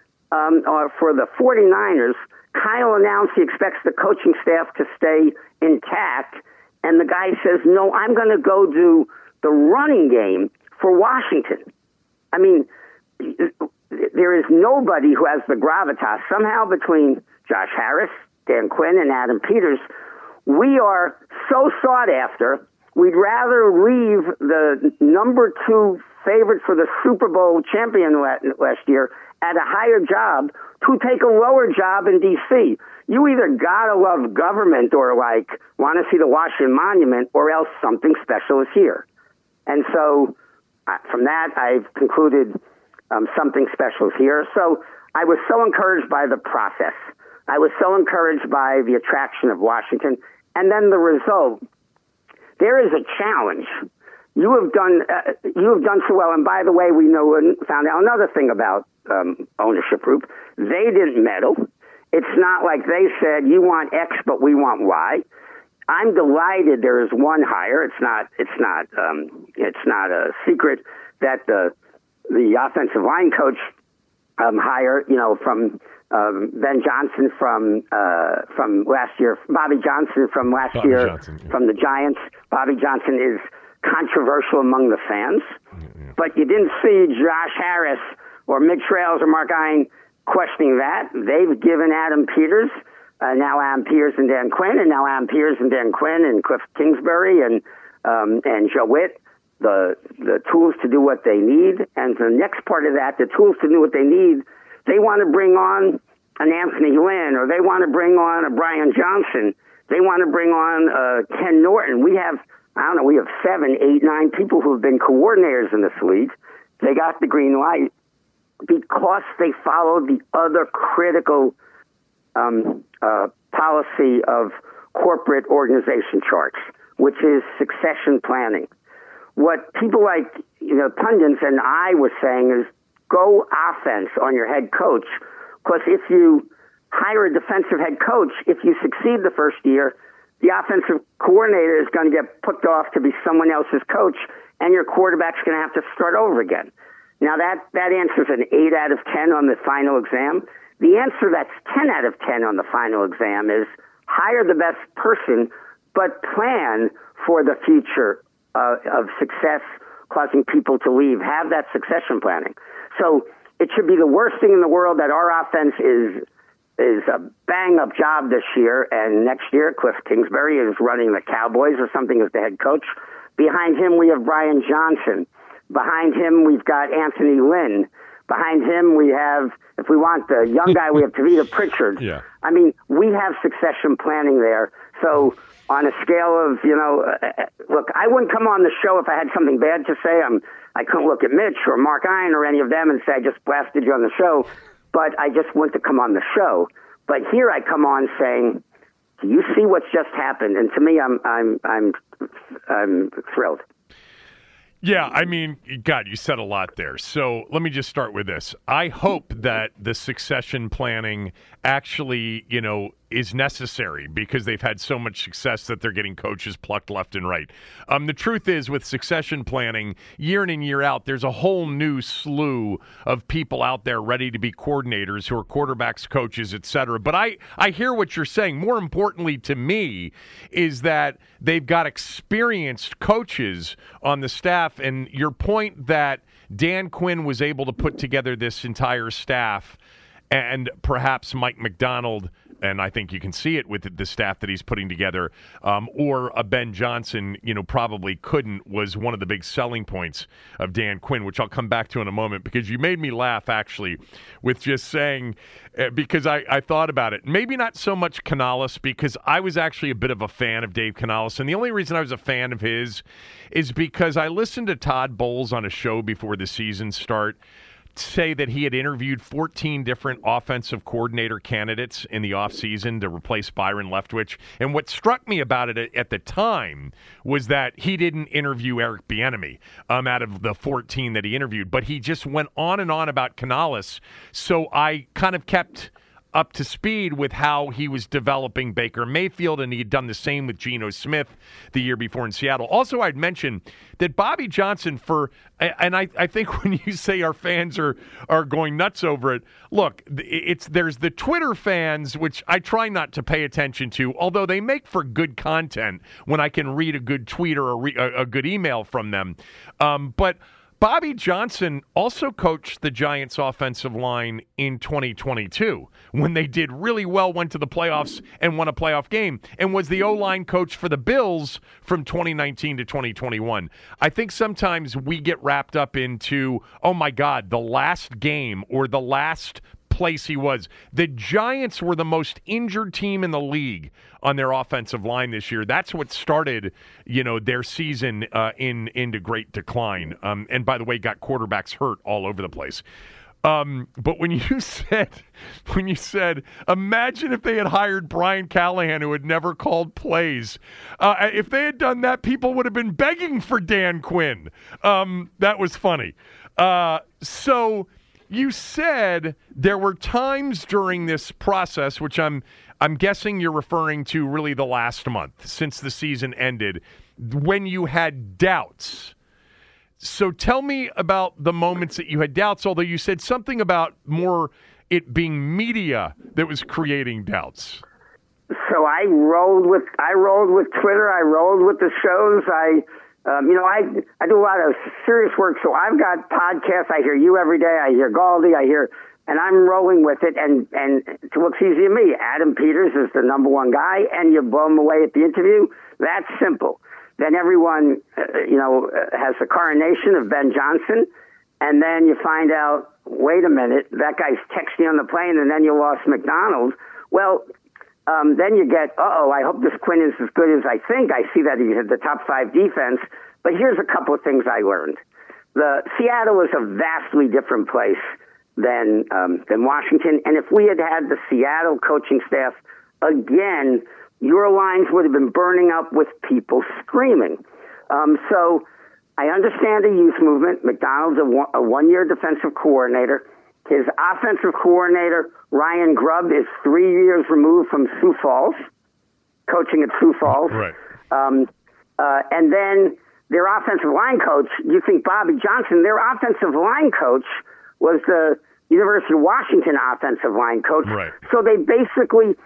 um, uh, for the 49ers. Kyle announced he expects the coaching staff to stay intact, and the guy says, no, I'm going to go do the running game for Washington. I mean, there is nobody who has the gravitas. Somehow between Josh Harris, Dan Quinn, and Adam Peters, we are so sought after, we'd rather leave the number two favorite for the Super Bowl champion last year at a higher job to take a lower job in D C. You either gotta love government or like want to see the Washington Monument, or else something special is here. And so uh, from that, I've concluded um, something special is here. So I was so encouraged by the process. I was so encouraged by the attraction of Washington. And then the result, there is a challenge. You have done uh, you have done so well. And by the way, we know and found out another thing about um, ownership group. They didn't meddle. It's not like they said, you want X, but we want Y. I'm delighted there is one hire. It's not. It's not. Um, it's not a secret that the the offensive line coach um, hire, you know, from um, Ben Johnson from uh, from last year, Bobby Johnson from last Bobby year Johnson, yeah. from the Giants. Bobby Johnson is controversial among the fans, yeah. but you didn't see Josh Harris or Mitch Trails or Mark Ein questioning that. They've given Adam Peters. Uh, now Adam Peters and Dan Quinn, and now Adam Peters and Dan Quinn and Cliff Kingsbury and um, and Joe Witt, the the tools to do what they need. And the next part of that, the tools to do what they need, they want to bring on an Anthony Lynn, or they want to bring on a Brian Johnson. They want to bring on uh, Ken Norton. We have, I don't know, we have seven, eight, nine people who have been coordinators in this league. They got the green light because they followed the other critical Um, uh, policy of corporate organization charts, which is succession planning. What people like, you know, pundits and I were saying is go offense on your head coach, because if you hire a defensive head coach, if you succeed the first year, the offensive coordinator is going to get put off to be someone else's coach, and your quarterback's going to have to start over again. Now, that, that answers an eight out of ten on the final exam. The answer that's ten out of ten on the final exam is hire the best person, but plan for the future uh, of success causing people to leave. Have that succession planning. So it should be the worst thing in the world that our offense is is a bang-up job this year, and next year Cliff Kingsbury is running the Cowboys or something as the head coach. Behind him, we have Brian Johnson. Behind him, we've got Anthony Lynn. Behind him, we have, if we want the young guy, we have Tavita Pritchard. Yeah. I mean, we have succession planning there. So on a scale of, you know, uh, look, I wouldn't come on the show if I had something bad to say. I'm, I couldn't look at Mitch or Mark Iron or any of them and say, I just blasted you on the show. But I just want to come on the show. But here I come on saying, do you see what's just happened? And to me, I'm I'm I'm I'm thrilled. Yeah, I mean, God, you said a lot there. So let me just start with this. I hope that the succession planning actually, you know, is necessary because they've had so much success that they're getting coaches plucked left and right. Um, the truth is, with succession planning, year in and year out, there's a whole new slew of people out there ready to be coordinators who are quarterbacks, coaches, et cetera. But I, I hear what you're saying. More importantly to me is that they've got experienced coaches on the staff. And your point that Dan Quinn was able to put together this entire staff, and perhaps Mike Macdonald, and I think you can see it with the staff that he's putting together, um, or a Ben Johnson, you know, probably couldn't, was one of the big selling points of Dan Quinn, which I'll come back to in a moment, because you made me laugh, actually, with just saying, uh, because I, I thought about it. Maybe not so much Canales, because I was actually a bit of a fan of Dave Canales, and the only reason I was a fan of his is because I listened to Todd Bowles on a show before the season start say that he had interviewed fourteen different offensive coordinator candidates in the offseason to replace Byron Leftwich. And what struck me about it at the time was that he didn't interview Eric Bieniemy um, out of the fourteen that he interviewed, but he just went on and on about Canales. So I kind of kept up to speed with how he was developing Baker Mayfield, and he had done the same with Geno Smith the year before in Seattle. Also, I'd mention that Bobby Johnson, for, and I, I think when you say our fans are are going nuts over it, look, it's there's the Twitter fans, which I try not to pay attention to, although they make for good content when I can read a good tweet or a, re, a, a good email from them. Um, but Bobby Johnson also coached the Giants' offensive line in twenty twenty-two when they did really well, went to the playoffs and won a playoff game, and was the O-line coach for the Bills from twenty nineteen to twenty twenty-one. I think sometimes we get wrapped up into, oh my God, the last game or the last place he was. The Giants were the most injured team in the league on their offensive line this year. That's what started, you know, their season uh, in into great decline. Um, and by the way, got quarterbacks hurt all over the place. Um, but when you said, when you said, imagine if they had hired Brian Callahan, who had never called plays. Uh, if they had done that, people would have been begging for Dan Quinn. Um, that was funny. Uh, so. You said there were times during this process, which I'm I'm guessing you're referring to really the last month since the season ended, when you had doubts. So tell me about the moments that you had doubts, although you said something about more it being media that was creating doubts. So I rolled with I rolled with Twitter. I rolled with the shows. I Um, you know, I I do a lot of serious work, so I've got podcasts. I hear you every day. I hear Galdi. I hear, and I'm rolling with it. And and it looks easy to me. Adam Peters is the number one guy, and you blow him away at the interview. That's simple. Then everyone, uh, you know, uh, has the coronation of Ben Johnson, and then you find out, wait a minute, that guy's texting on the plane, and then you lost McDonald. Well. Um, then you get, uh-oh, I hope this Quinn is as good as I think. I see that he had the top five defense. But here's a couple of things I learned. The Seattle is a vastly different place than um, than Washington. And if we had had the Seattle coaching staff again, your lines would have been burning up with people screaming. Um, so I understand the youth movement. McDonald's a, one, a one-year defensive coordinator. His offensive coordinator, Ryan Grubb, is three years removed from Sioux Falls, coaching at Sioux Falls. Right. Um, uh, and then their offensive line coach, you think Bobby Johnson, their offensive line coach was the University of Washington offensive line coach. Right. So they basically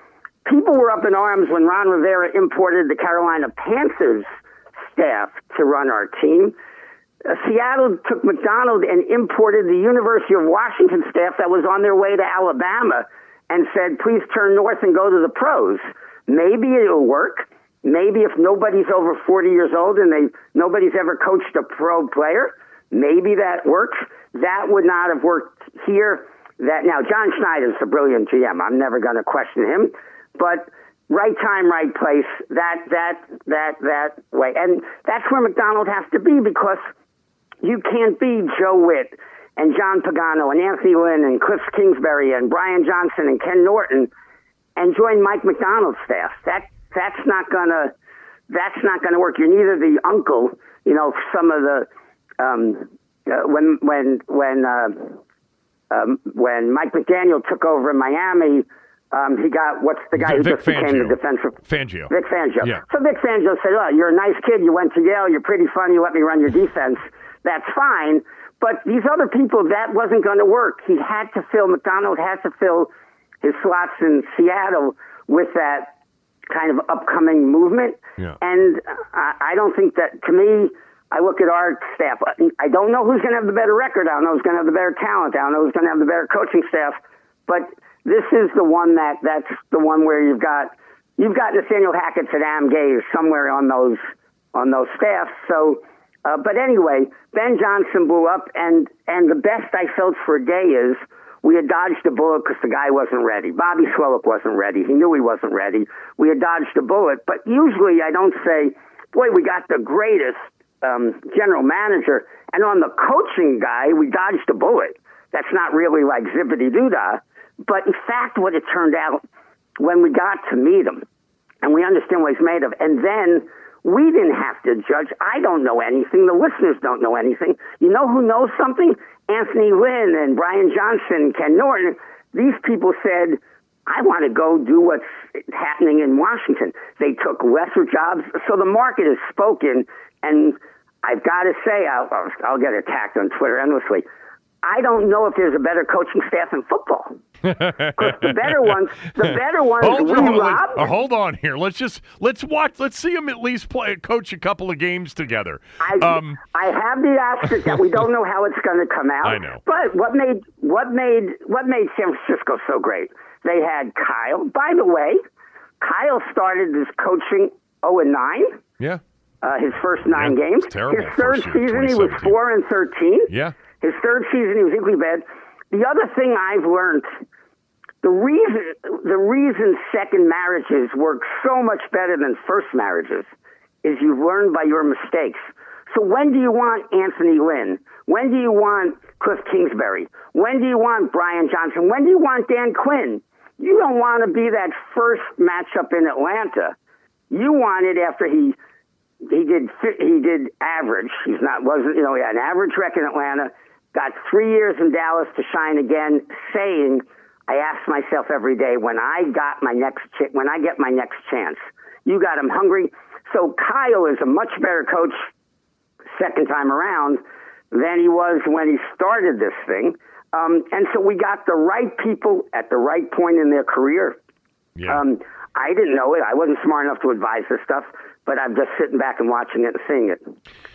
people were up in arms when Ron Rivera imported the Carolina Panthers staff to run our team. Uh, Seattle took McDonald and imported the University of Washington staff that was on their way to Alabama and said, please turn north and go to the pros. Maybe it'll work. Maybe if nobody's over forty years old and they nobody's ever coached a pro player, maybe that works. That would not have worked here. That now John Schneider's a brilliant G M. I'm never going to question him, but right time, right place. That that that that way, and that's where McDonald has to be, because you can't be Joe Witt and John Pagano and Anthony Lynn and Cliff Kingsbury and Brian Johnson and Ken Norton and join Mike McDonald's staff. That that's not gonna that's not gonna work. You're neither the uncle, you know, some of the um, uh, when when when uh, um, when Mike McDaniel took over in Miami, um, he got what's the guy Vic who just Fangio. became the defensive Fangio. Vic Fangio. Yeah. So Vic Fangio said, "Oh, you're a nice kid. You went to Yale. You're pretty funny. Let me run your defense. That's fine." But these other people, that wasn't going to work. He had to fill, McDonald had to fill his slots in Seattle with that kind of upcoming movement. Yeah. And I, I don't think that, to me, I look at our staff. I don't know who's going to have the better record. I don't know who's going to have the better talent. I don't know who's going to have the better coaching staff. But this is the one that, that's the one where you've got, you've got Nathaniel Hackett and Adam Gase somewhere on those, on those staffs. So, Uh, but anyway, Ben Johnson blew up, and, and the best I felt for a day is we had dodged a bullet because the guy wasn't ready. Bobby Swillick wasn't ready. He knew he wasn't ready. We had dodged a bullet. But usually I don't say, boy, we got the greatest um, general manager. And on the coaching guy, we dodged a bullet. That's not really like zippity-doo-dah. But in fact, what it turned out when we got to meet him, and we understand what he's made of, and then we didn't have to judge. I don't know anything. The listeners don't know anything. You know who knows something? Anthony Lynn and Brian Johnson, Ken Norton. These people said, I want to go do what's happening in Washington. They took lesser jobs. So the market has spoken, and I've got to say, I'll, I'll get attacked on Twitter endlessly. I don't know if there's a better coaching staff in football. Because the better ones, the better ones, hold, we on, rob. uh, hold on here. Let's just let's watch. Let's see them at least play, coach a couple of games together. I, um, I have the asterisk that we don't know how it's going to come out. I know. But what made what made what made San Francisco so great? They had Kyle. By the way, Kyle started his coaching oh and nine. Yeah. Uh, his first nine yeah, games. Terrible. His third First year, season, he was four and thirteen. Yeah. His third season, he was equally bad. The other thing I've learned, the reason the reason second marriages work so much better than first marriages is you've learned by your mistakes. So when do you want Anthony Lynn? When do you want Cliff Kingsbury? When do you want Brian Johnson? When do you want Dan Quinn? You don't want to be that first matchup in Atlanta. You want it after he he did he did average. He's not wasn't you know he had an average record in Atlanta. Got three years in Dallas to shine again, saying, I ask myself every day, when I got my next ch- when I get my next chance, you got him hungry. So Kyle is a much better coach second time around than he was when he started this thing. Um, and so we got the right people at the right point in their career. Yeah. Um, I didn't know it. I wasn't smart enough to advise this stuff, but I'm just sitting back and watching it and seeing it.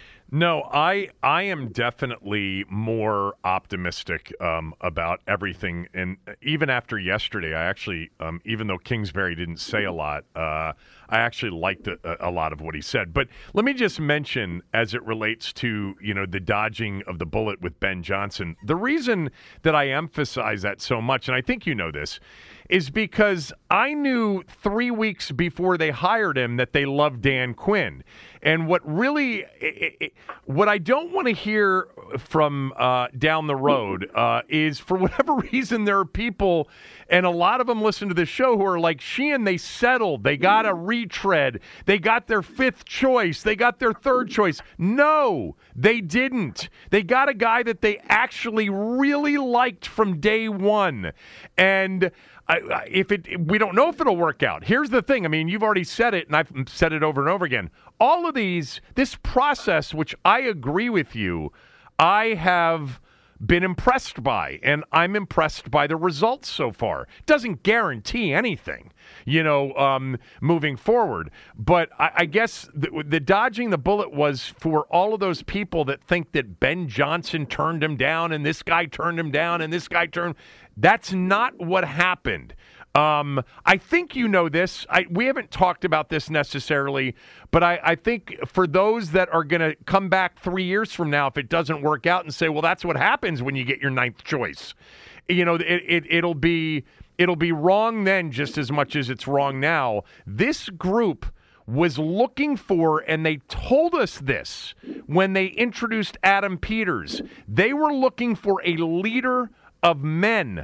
No, I I am definitely more optimistic um, about everything, and even after yesterday, I actually, um, even though Kingsbury didn't say a lot, uh, I actually liked a, a lot of what he said. But let me just mention, as it relates to you know the dodging of the bullet with Ben Johnson, the reason that I emphasize that so much, and I think you know this, is because I knew three weeks before they hired him that they loved Dan Quinn. And what really, it, it, what I don't want to hear from uh, down the road uh, is, for whatever reason, there are people, and a lot of them listen to this show, who are like, Sheehan, they settled. They got a retread. They got their fifth choice. They got their third choice. No, they didn't. They got a guy that they actually really liked from day one. And I, if it, we don't know if it'll work out. Here's the thing. I mean, you've already said it, and I've said it over and over again. All of these, this process, which I agree with you, I have been impressed by, and I'm impressed by the results so far. Doesn't guarantee anything, you know, um, moving forward. But I, I guess the, the dodging the bullet was for all of those people that think that Ben Johnson turned him down and this guy turned him down and this guy turned. That's not what happened. Um, I think you know this. I, we haven't talked about this necessarily, but I, I think for those that are going to come back three years from now, if it doesn't work out and say, well, that's what happens when you get your ninth choice, you know, it, it, it'll be it'll be wrong then just as much as it's wrong now. This group was looking for, and they told us this when they introduced Adam Peters, they were looking for a leader of men.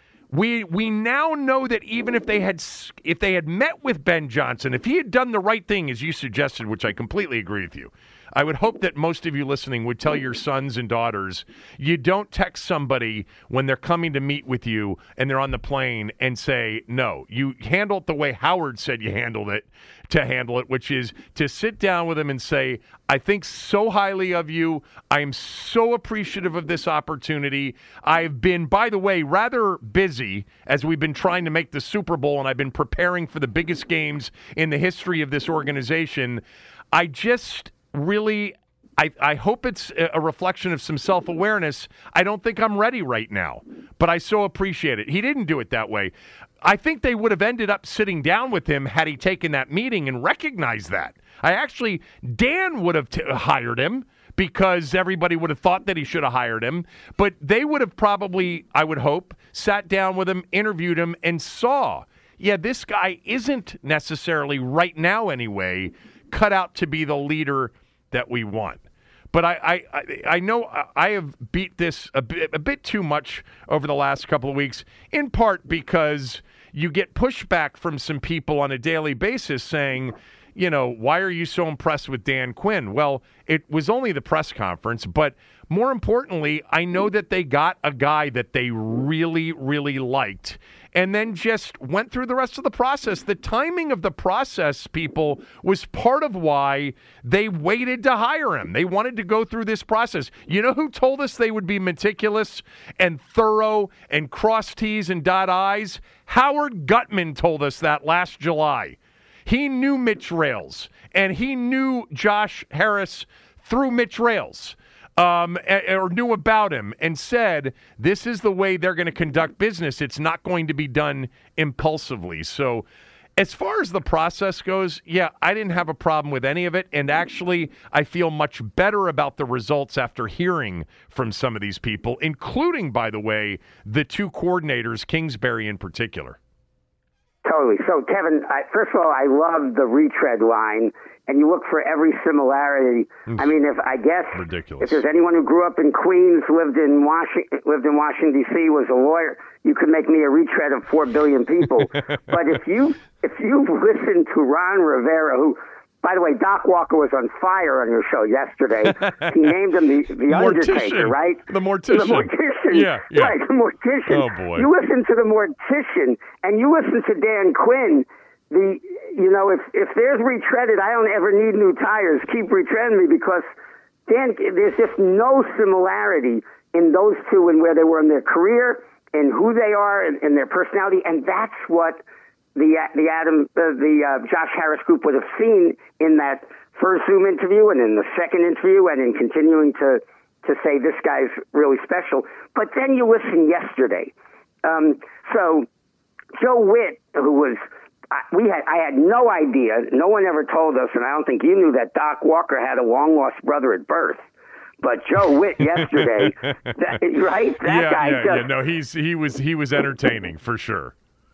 We we now know that even if they had if they had met with Ben Johnson, if he had done the right thing, as you suggested, which I completely agree with you, I would hope that most of you listening would tell your sons and daughters, you don't text somebody when they're coming to meet with you and they're on the plane and say, no, you handle it the way Howard said you handled it, to handle it, which is to sit down with them and say, I think so highly of you. I am so appreciative of this opportunity. I've been, by the way, rather busy as we've been trying to make the Super Bowl, and I've been preparing for the biggest games in the history of this organization. I just really, I, I hope it's a reflection of some self-awareness. I don't think I'm ready right now, but I so appreciate it. He didn't do it that way. I think they would have ended up sitting down with him had he taken that meeting and recognized that. I actually, Dan would have t- hired him because everybody would have thought that he should have hired him, but they would have probably, I would hope, sat down with him, interviewed him, and saw, yeah, this guy isn't necessarily right now anyway cut out to be the leader that we want. But I, I, I know I have beat this a bit, a bit too much over the last couple of weeks, in part because you get pushback from some people on a daily basis saying, you know, why are you so impressed with Dan Quinn? Well, it was only the press conference, but more importantly, I know that they got a guy that they really, really liked and then just went through the rest of the process. The timing of the process, people, was part of why they waited to hire him. They wanted to go through this process. You know who told us they would be meticulous and thorough and cross T's and dot I's? Howard Gutman told us that last July. He knew Mitch Rales, and he knew Josh Harris through Mitch Rales, um, or knew about him, and said, this is the way they're going to conduct business. It's not going to be done impulsively. So as far as the process goes, yeah, I didn't have a problem with any of it, and actually I feel much better about the results after hearing from some of these people, including, by the way, the two coordinators, Kingsbury in particular. Totally. So, Kevin, I, first of all, I love the retread line, and you look for every similarity. I mean, if I guess Ridiculous. if there's anyone who grew up in Queens, lived in Washington, lived in Washington D C, was a lawyer, you could make me a retread of four billion people. But if you if you listen to Ron Rivera, who, by the way, Doc Walker was on fire on your show yesterday. He named him the, the Undertaker, right? The Mortician. The Mortician. Yeah, yeah. Right, the Mortician. Oh, boy. You listen to the Mortician, and you listen to Dan Quinn. The You know, if, if there's retreaded, I don't ever need new tires. Keep retreading me, because Dan, there's just no similarity in those two and where they were in their career and who they are and, and their personality, and that's what the the Adam uh, the uh, Josh Harris group would have seen in that first Zoom interview and in the second interview and in continuing to to say this guy's really special. But then you listen yesterday. Um, so Joe Witt, who was I, we had I had no idea. No one ever told us, and I don't think you knew, that Doc Walker had a long lost brother at birth. But Joe Witt yesterday, that, right? That yeah, guy yeah, just, yeah. No, he's he was he was entertaining for sure.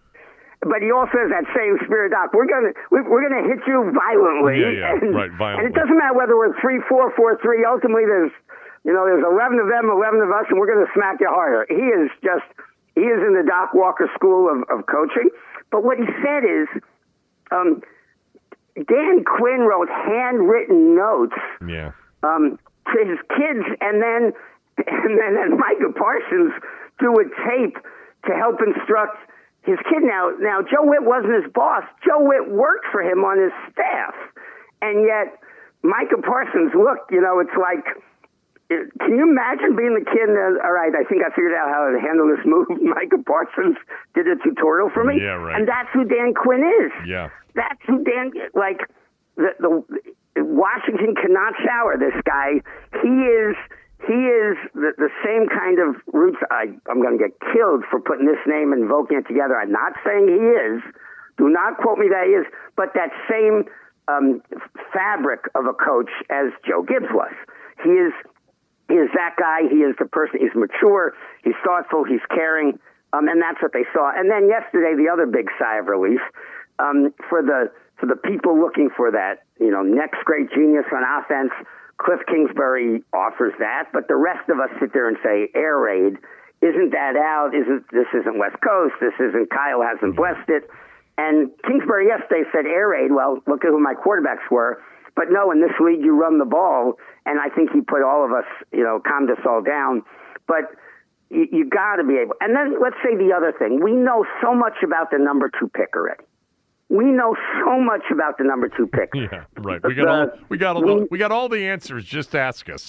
But he also has that same spirit, Doc. We're gonna we're gonna hit you violently, yeah, yeah. And, right, violently. and it doesn't matter whether we're three, four, four, three. Ultimately, there's you know there's eleven of them, eleven of us, and we're gonna smack you harder. He is just he is in the Doc Walker school of, of coaching. But what he said is, um, Dan Quinn wrote handwritten notes. Yeah. Um, to his kids, and then and then and Micah Parsons do a tape to help instruct his kid. Now, now Joe Witt wasn't his boss. Joe Witt worked for him on his staff, and yet Micah Parsons, look, you know, it's like can you imagine being the kid that, all right, I think I figured out how to handle this move. Micah Parsons did a tutorial for me. Yeah, right. And that's who Dan Quinn is. Yeah. That's who Dan, like, the, the Washington cannot shower this guy. He is, he is the, the same kind of roots. I, I'm going to get killed for putting this name and invoking it together. I'm not saying he is. Do not quote me that he is. But that same um, fabric of a coach as Joe Gibbs was. He is... He is that guy. He is the person. He's mature. He's thoughtful. He's caring. Um, and that's what they saw. And then yesterday, the other big sigh of relief um, for the for the people looking for that, you know, next great genius on offense. Cliff Kingsbury offers that, but the rest of us sit there and say, air raid, isn't that out? Isn't this isn't West Coast? This isn't Kyle hasn't blessed it. And Kingsbury yesterday said air raid. Well, look at who my quarterbacks were. But no, in this league, you run the ball, and I think he put all of us, you know, calmed us all down. But you, you got to be able. And then let's say the other thing. We know so much about the number two pick already. We know so much about the number two pick. Yeah, right. We got the, all we got all we got all the answers. Just ask us.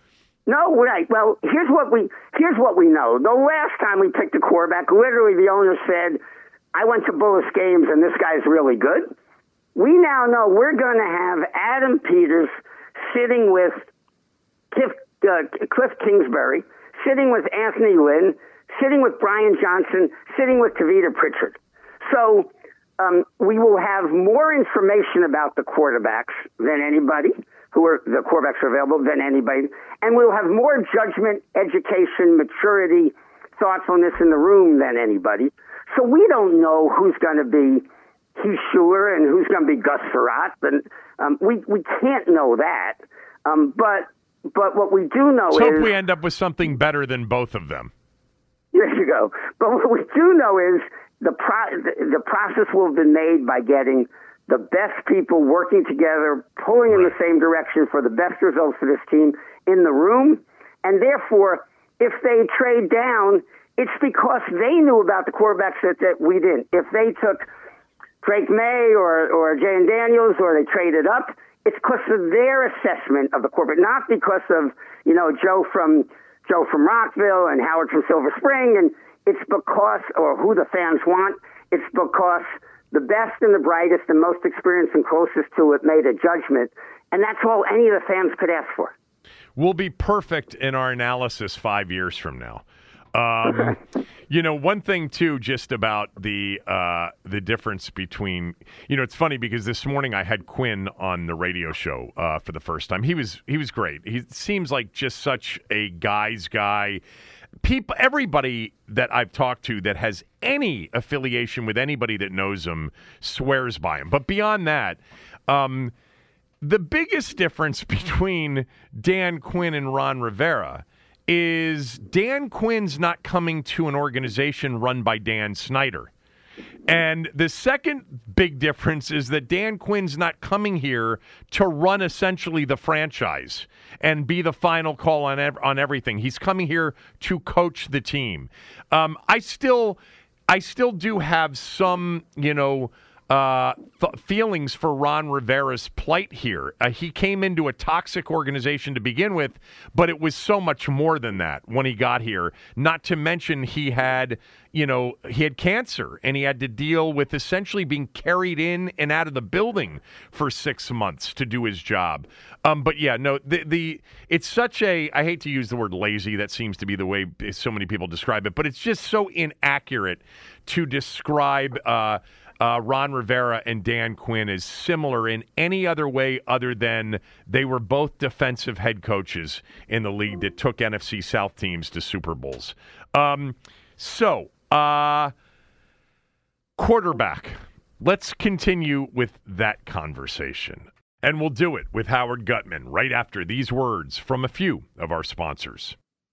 No, right. Well, here's what we here's what we know. The last time we picked a quarterback, literally the owner said, "I went to Bullis games, and this guy's really good." We now know we're going to have Adam Peters sitting with Cliff, uh, Cliff Kingsbury, sitting with Anthony Lynn, sitting with Brian Johnson, sitting with Tavita Pritchard. So um, we will have more information about the quarterbacks than anybody, who are the quarterbacks are available than anybody, and we'll have more judgment, education, maturity, thoughtfulness in the room than anybody. So we don't know who's going to be Hugh Schuler and who's going to be Gus Surratt, and um, we we can't know that. Um, but but what we do know Let's is hope we end up with something better than both of them. There you go. But what we do know is the pro- the process will have been made by getting the best people working together, pulling in the same direction for the best results for this team in the room, and therefore, if they trade down, it's because they knew about the quarterbacks that, that we didn't. If they took Drake May or, or Jane Daniels, or they traded up, it's because of their assessment of the quarterback, not because of, you know, Joe from Joe from Rockville and Howard from Silver Spring, and it's because, or who the fans want, it's because the best and the brightest and most experienced and closest to it made a judgment, and that's all any of the fans could ask for. We'll be perfect in our analysis five years from now. Um, you know, one thing too, just about the uh, the difference between, you know, it's funny because this morning I had Quinn on the radio show uh, for the first time. He was he was great. He seems like just such a guy's guy. People, everybody that I've talked to that has any affiliation with anybody that knows him swears by him. But beyond that, um, the biggest difference between Dan Quinn and Ron Rivera is Dan Quinn's not coming to an organization run by Dan Snyder. And the second big difference is that Dan Quinn's not coming here to run essentially the franchise and be the final call on ev- on everything. He's coming here to coach the team. Um, I still, I still do have some, you know, Uh, th- feelings for Ron Rivera's plight here. Uh, he came into a toxic organization to begin with, but it was so much more than that when he got here. Not to mention he had, you know, he had cancer, and he had to deal with essentially being carried in and out of the building for six months to do his job. Um, but yeah, no, the the it's such a, I hate to use the word lazy, that seems to be the way so many people describe it, but it's just so inaccurate to describe uh Uh, Ron Rivera and Dan Quinn is similar in any other way other than they were both defensive head coaches in the league that took N F C South teams to Super Bowls. Um, so, uh, quarterback. Let's continue with that conversation. And we'll do it with Howard Gutman right after these words from a few of our sponsors.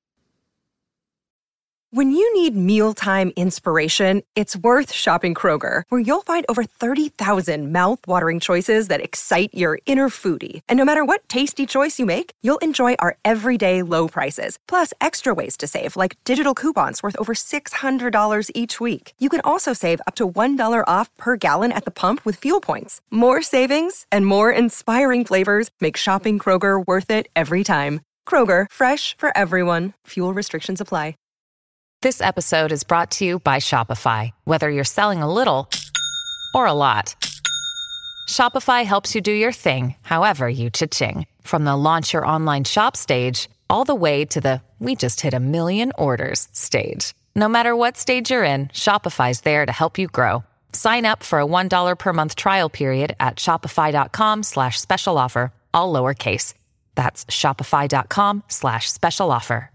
When you need mealtime inspiration, it's worth shopping Kroger, where you'll find over thirty thousand mouth-watering choices that excite your inner foodie. And no matter what tasty choice you make, you'll enjoy our everyday low prices, plus extra ways to save, like digital coupons worth over six hundred dollars each week. You can also save up to one dollar off per gallon at the pump with fuel points. More savings and more inspiring flavors make shopping Kroger worth it every time. Kroger, fresh for everyone. Fuel restrictions apply. This episode is brought to you by Shopify. Whether you're selling a little or a lot, Shopify helps you do your thing, however you cha-ching. From the launch your online shop stage, all the way to the we just hit a million orders stage. No matter what stage you're in, Shopify's there to help you grow. Sign up for a one dollar per month trial period at shopify.com slash special offer, all lowercase. That's shopify.com slash special offer.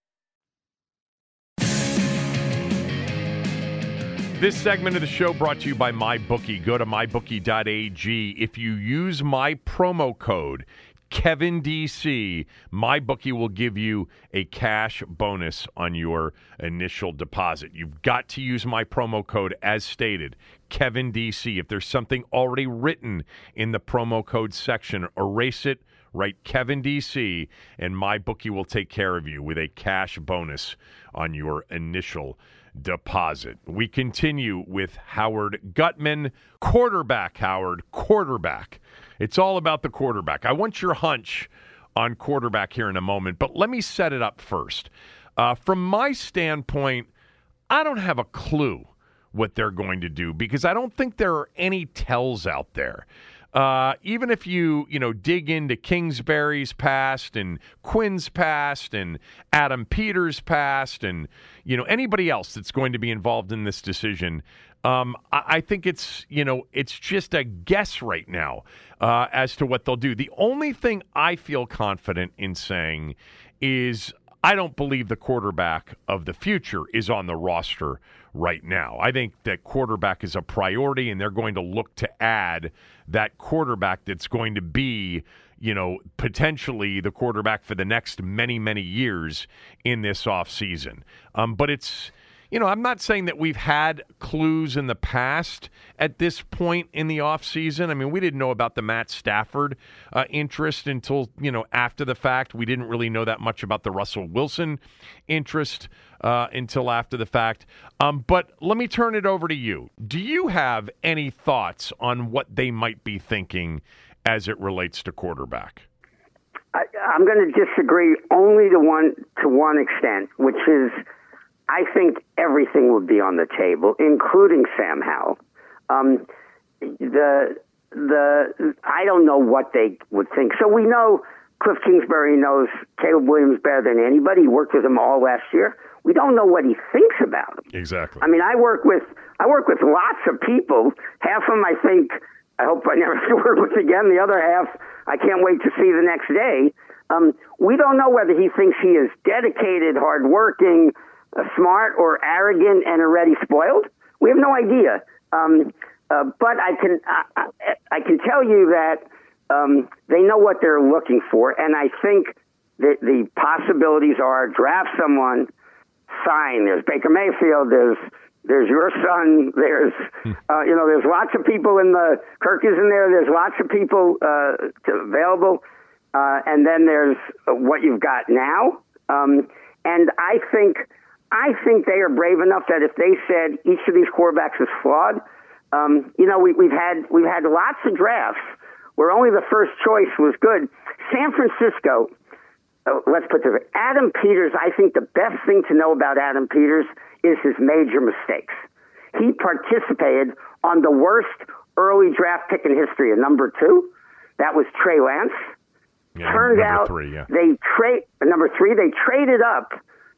This segment of the show brought to you by MyBookie. Go to my bookie dot a g. If you use my promo code, Kevin D C, MyBookie will give you a cash bonus on your initial deposit. You've got to use my promo code as stated, Kevin D C. If there's something already written in the promo code section, erase it, write Kevin D C, and MyBookie will take care of you with a cash bonus on your initial deposit. We continue with Howard Gutman, quarterback, Howard, quarterback. It's all about the quarterback. I want your hunch on quarterback here in a moment, but let me set it up first. Uh, from my standpoint, I don't have a clue what they're going to do because I don't think there are any tells out there. Uh, even if you, you know, dig into Kingsbury's past and Quinn's past and Adam Peters' past and, you know, anybody else that's going to be involved in this decision, um, I, I think it's, you know, it's just a guess right now uh, as to what they'll do. The only thing I feel confident in saying is I don't believe the quarterback of the future is on the roster right now. I think that quarterback is a priority, and they're going to look to add that quarterback that's going to be, you know, potentially the quarterback for the next many, many years in this offseason. Um, but it's, you know, I'm not saying that we've had clues in the past at this point in the offseason. I mean, we didn't know about the Matt Stafford uh, interest until, you know, after the fact. We didn't really know that much about the Russell Wilson interest uh, until after the fact. Um, but let me turn it over to you. Do you have any thoughts on what they might be thinking as it relates to quarterback? I, I'm going to disagree only to one to one extent, which is I think everything would be on the table, including Sam Howell. Um, the the I don't know what they would think. So we know Cliff Kingsbury knows Caleb Williams better than anybody. He worked with him all last year. We don't know what he thinks about him. Exactly. I mean, I work with I work with lots of people. Half of them I think I hope I never have to work with again. The other half I can't wait to see the next day. Um, we don't know whether he thinks he is dedicated, hardworking, Uh, smart or arrogant and already spoiled. We have no idea. Um, uh, but I can I, I can tell you that um, they know what they're looking for, and I think that the possibilities are draft someone, sign. There's Baker Mayfield. There's there's your son. There's uh, you know there's lots of people in the Kirk is in there. There's lots of people uh, to, available, uh, and then there's what you've got now. Um, and I think. I think they are brave enough that if they said each of these quarterbacks is flawed, um, you know, we, we've had we've had lots of drafts where only the first choice was good. San Francisco, uh, let's put this: Adam Peters. I think the best thing to know about Adam Peters is his major mistakes. He participated on the worst early draft pick in history, a number two. That was Trey Lance. Yeah, Turned out three, yeah. they trade number three. They traded up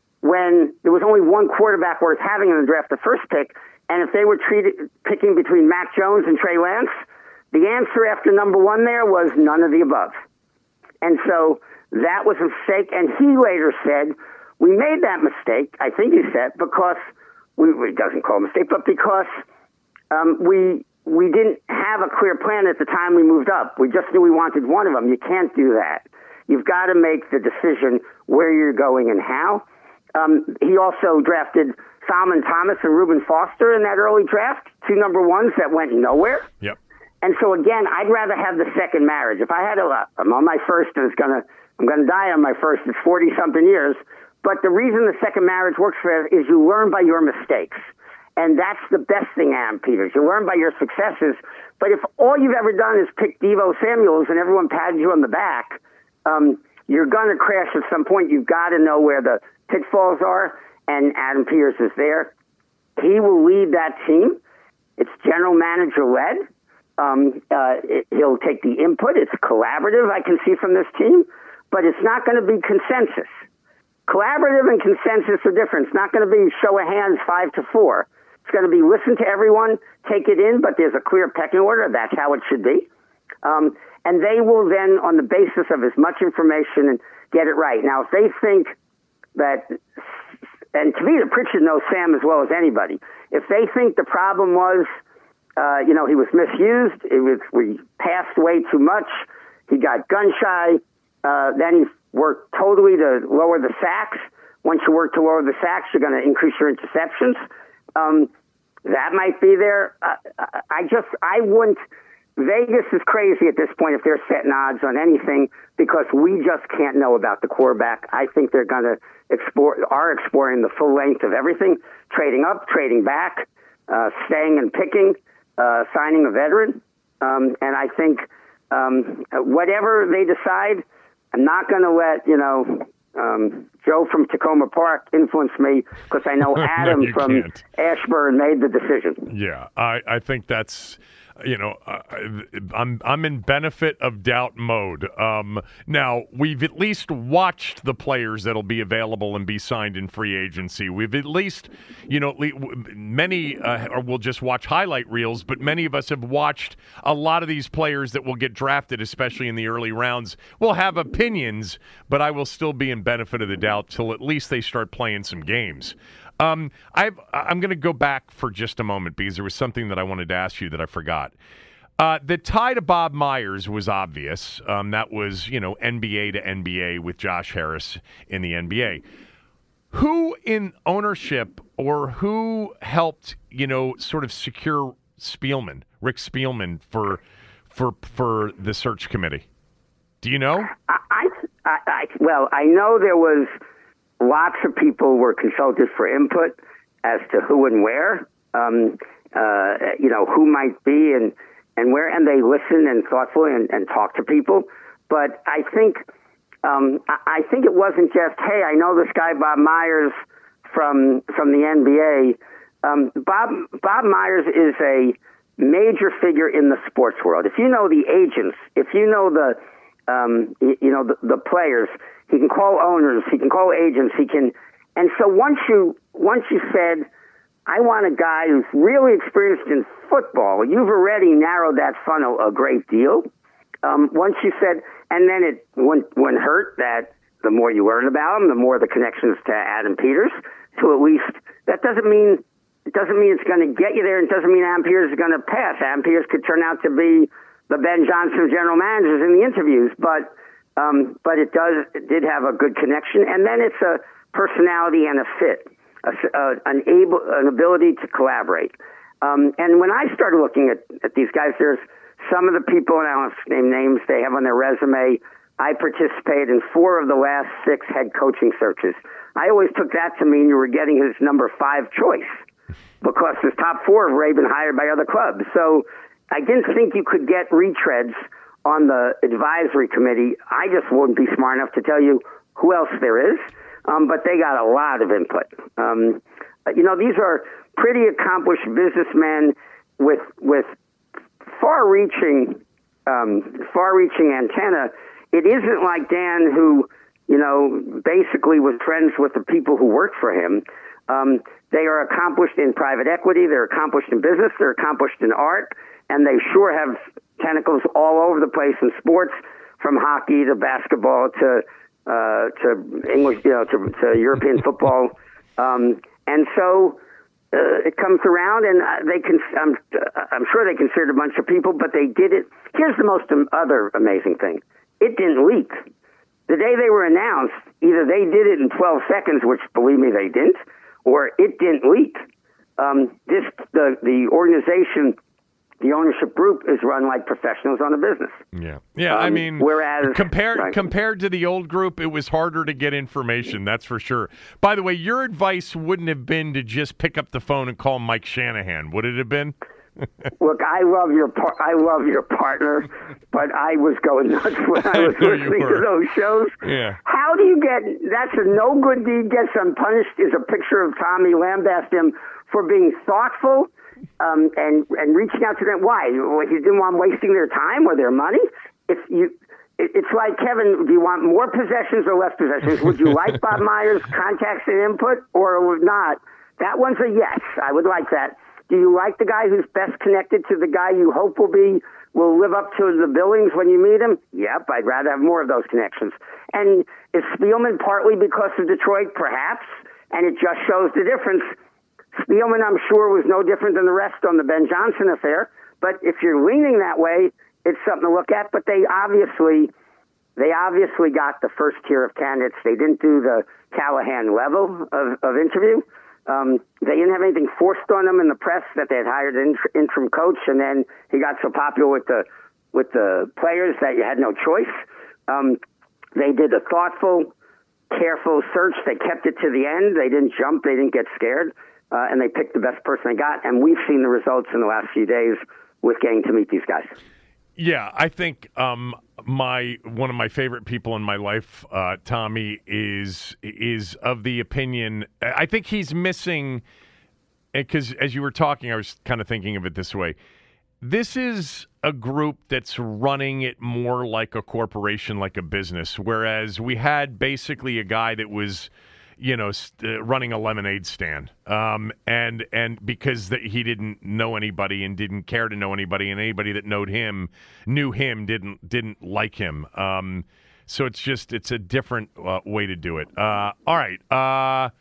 when there was only one quarterback worth having in the draft, the first pick, and if they were treated, picking between Mac Jones and Trey Lance, the answer after number one there was none of the above. And so that was a mistake, and he later said, we made that mistake, I think he said, because, we, he doesn't call it a mistake, but because um, we we didn't have a clear plan at the time we moved up. We just knew we wanted one of them. You can't do that. You've got to make the decision where you're going and how. Um, he also drafted Solomon Thomas and Reuben Foster in that early draft, two number ones that went nowhere. Yep. And so again, I'd rather have the second marriage. If I had a, I'm on my first, and it's gonna, I'm gonna die on my first. It's forty something years. But the reason the second marriage works for it is you learn by your mistakes, and that's the best thing, Adam Peters. You learn by your successes. But if all you've ever done is pick Deebo Samuels and everyone patted you on the back, um, you're going to crash at some point. You've got to know where the pitfalls are, and Adam Peters is there. He will lead that team. It's general manager-led. Um, uh, it, he'll take the input. It's collaborative, I can see from this team, but it's not going to be consensus. Collaborative and consensus are different. It's not going to be show of hands five to four. It's going to be listen to everyone, take it in, but there's a clear pecking order. That's how it should be. Um, and they will then, on the basis of as much information, and get it right. Now, if they think that, and to me, the Pritchard knows Sam as well as anybody. If they think the problem was, uh, you know, he was misused, it was we passed way too much, he got gun shy, uh, then he worked totally to lower the sacks. Once you work to lower the sacks, you're going to increase your interceptions. Um, that might be there. Uh, I just, I wouldn't. Vegas is crazy at this point if they're setting odds on anything because we just can't know about the quarterback. I think they're going to explore, are exploring the full length of everything, trading up, trading back, uh, staying and picking, uh, signing a veteran. Um, and I think um, whatever they decide, I'm not going to let, you know, um, Joe from Tacoma Park influence me because I know Adam no, from can't. Ashburn made the decision. Yeah, I, I think that's... You know, uh, I'm I'm in benefit of doubt mode. Um, now, we've at least watched the players that'll be available and be signed in free agency. We've at least, you know, many uh, will just watch highlight reels, but many of us have watched a lot of these players that will get drafted, especially in the early rounds. We'll have opinions, but I will still be in benefit of the doubt till at least they start playing some games. Um, I've, I'm going to go back for just a moment because there was something that I wanted to ask you that I forgot. Uh, the tie to Bob Myers was obvious. Um, that was, you know, N B A to N B A with Josh Harris in the N B A. Who in ownership or who helped, you know, sort of secure Spielman, Rick Spielman, for for for the search committee? Do you know? I, I, I well, I know there was. Lots of people were consulted for input as to who and where, um, uh, you know, who might be and, and where, and they listened and thoughtfully and, and talked to people. But I think um, I think it wasn't just, hey, I know this guy Bob Myers from from the N B A. Um, Bob Bob Myers is a major figure in the sports world. If you know the agents, if you know the um, you, you know the, the players. He can call owners. He can call agents. He can, and so once you once you said, I want a guy who's really experienced in football, you've already narrowed that funnel a great deal. Um, once you said, and then it wouldn't, wouldn't hurt that the more you learn about him, the more the connections to Adam Peters. To at least that doesn't mean it doesn't mean it's going to get you there. It doesn't mean Adam Peters is going to pass. Adam Peters could turn out to be the Ben Johnson of general managers in the interviews, but. Um, but it does it did have a good connection, and then it's a personality and a fit, a, a, an able an ability to collaborate. Um, and when I started looking at, at these guys, there's some of the people, and I don't have to name names, they have on their resume. I participated in four of the last six head coaching searches. I always took that to mean you were getting his number five choice because his top four have already been hired by other clubs. So I didn't think you could get retreads on the advisory committee. I just wouldn't be smart enough to tell you who else there is, um, but they got a lot of input. Um, you know, these are pretty accomplished businessmen with with far-reaching, um, far-reaching antenna. It isn't like Dan, who you know basically was friends with the people who worked for him. Um, they are accomplished in private equity. They're accomplished in business. They're accomplished in art, and they sure have tentacles all over the place in sports, from hockey to basketball to uh, to English, you know, to, to European football, um, and so uh, it comes around, and they can. I'm, I'm sure they considered a bunch of people, but they did it. Here's the most other amazing thing: it didn't leak. The day they were announced, either they did it in twelve seconds, which believe me, they didn't, or it didn't leak. Um, this the the organization. The ownership group is run like professionals on a business. Yeah, yeah. Um, I mean, whereas compared right. compared to the old group, it was harder to get information. That's for sure. By the way, your advice wouldn't have been to just pick up the phone and call Mike Shanahan, would it have been? Look, I love your par- I love your partner, but I was going nuts when I was listening to those shows. Yeah. How do you get? That's a no good deed gets unpunished. Is a picture of Tommy lambasted him for being thoughtful um, and and reaching out to them. Why? He didn't want them wasting their time or their money. If you. It's like, Kevin, do you want more possessions or less possessions? Would you like Bob Myers' contacts and input or not? That one's a yes. I would like that. Do you like the guy who's best connected to the guy you hope will be, will live up to the billings when you meet him? Yep, I'd rather have more of those connections. And is Spielman partly because of Detroit? Perhaps. And it just shows the difference. Spielman, I'm sure, was no different than the rest on the Ben Johnson affair. But if you're leaning that way, it's something to look at, but they obviously they obviously got the first tier of candidates. They didn't do the Callahan level of, of interview. Um, they didn't have anything forced on them in the press that they had hired an inter- interim coach, and then he got so popular with the with the players that you had no choice. Um, they did a thoughtful, careful search. They kept it to the end. They didn't jump. They didn't get scared, uh, and they picked the best person they got. And we've seen the results in the last few days with getting to meet these guys. Yeah, I think um, my one of my favorite people in my life, uh, Tommy, is is of the opinion. I think he's missing, because as you were talking, I was kind of thinking of it this way. This is a group that's running it more like a corporation, like a business, whereas we had basically a guy that was, you know, st- running a lemonade stand, um, and and because that he didn't know anybody and didn't care to know anybody, and anybody that knowed him knew him didn't didn't like him. Um, so it's just it's a different uh, way to do it. Uh, all right, uh,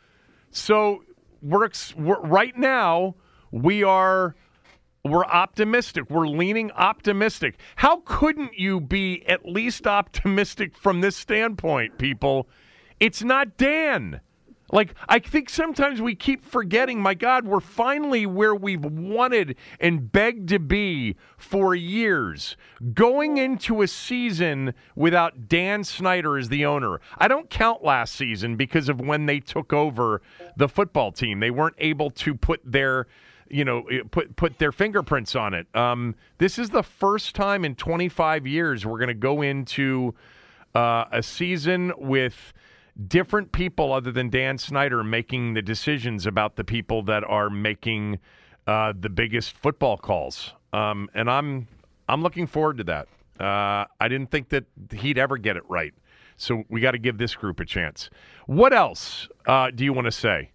so we're, ex- we're right now we are we're optimistic. We're leaning optimistic. How couldn't you be at least optimistic from this standpoint, people? It's not Dan. Like, I think sometimes we keep forgetting, my God, we're finally where we've wanted and begged to be for years. Going into a season without Dan Snyder as the owner. I don't count last season because of when they took over the football team. They weren't able to put their, you know, put put their fingerprints on it. Um, this is the first time in twenty-five years we're going to go into uh, a season with different people other than Dan Snyder making the decisions about the people that are making uh, the biggest football calls. Um, and I'm I'm looking forward to that. Uh, I didn't think that he'd ever get it right. So we got to give this group a chance. What else uh, do you want to say?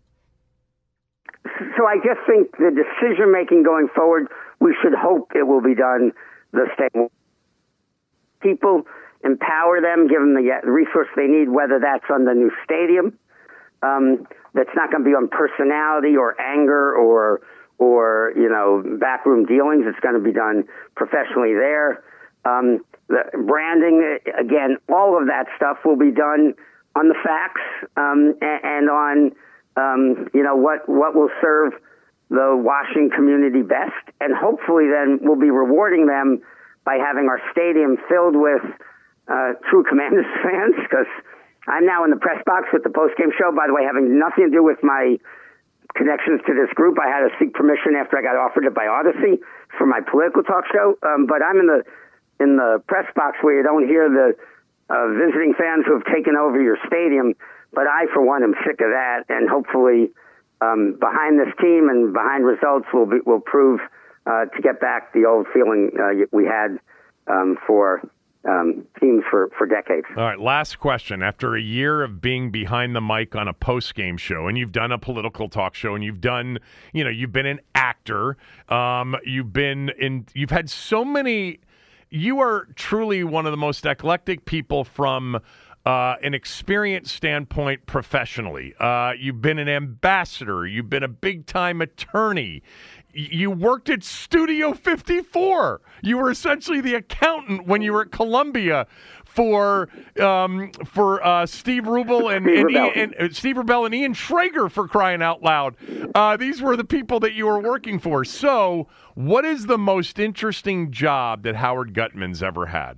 So I just think the decision-making going forward, we should hope it will be done the same. People empower them, give them the resource they need, whether that's on the new stadium. Um, that's not going to be on personality or anger or, or you know, backroom dealings. It's going to be done professionally there. Um, the branding, again, all of that stuff will be done on the facts um, and, and on, um, you know, what, what will serve the Washington community best. And hopefully then we'll be rewarding them by having our stadium filled with uh, true Commanders fans, because I'm now in the press box with the postgame show, by the way, having nothing to do with my connections to this group. I had to seek permission after I got offered it by Odyssey for my political talk show. Um, but I'm in the in the press box where you don't hear the uh, visiting fans who have taken over your stadium. But I, for one, am sick of that. And hopefully um, behind this team and behind results will be, will prove uh, to get back the old feeling uh, we had um, for Um, teams for, for decades. All right, last question. After a year of being behind the mic on a post-game show, and you've done a political talk show, and you've done, you know, you've been an actor, um, you've been in, you've had so many, you are truly one of the most eclectic people from uh, an experience standpoint professionally. Uh, you've been an ambassador. You've been a big-time attorney. You worked at Studio fifty-four. You were essentially the accountant when you were at Columbia for um, for uh, Steve Rubel and, and, Ian, and uh, Steve Rubel and Ian Schrager, for crying out loud. Uh, these were the people that you were working for. So, what is the most interesting job that Howard Gutman's ever had?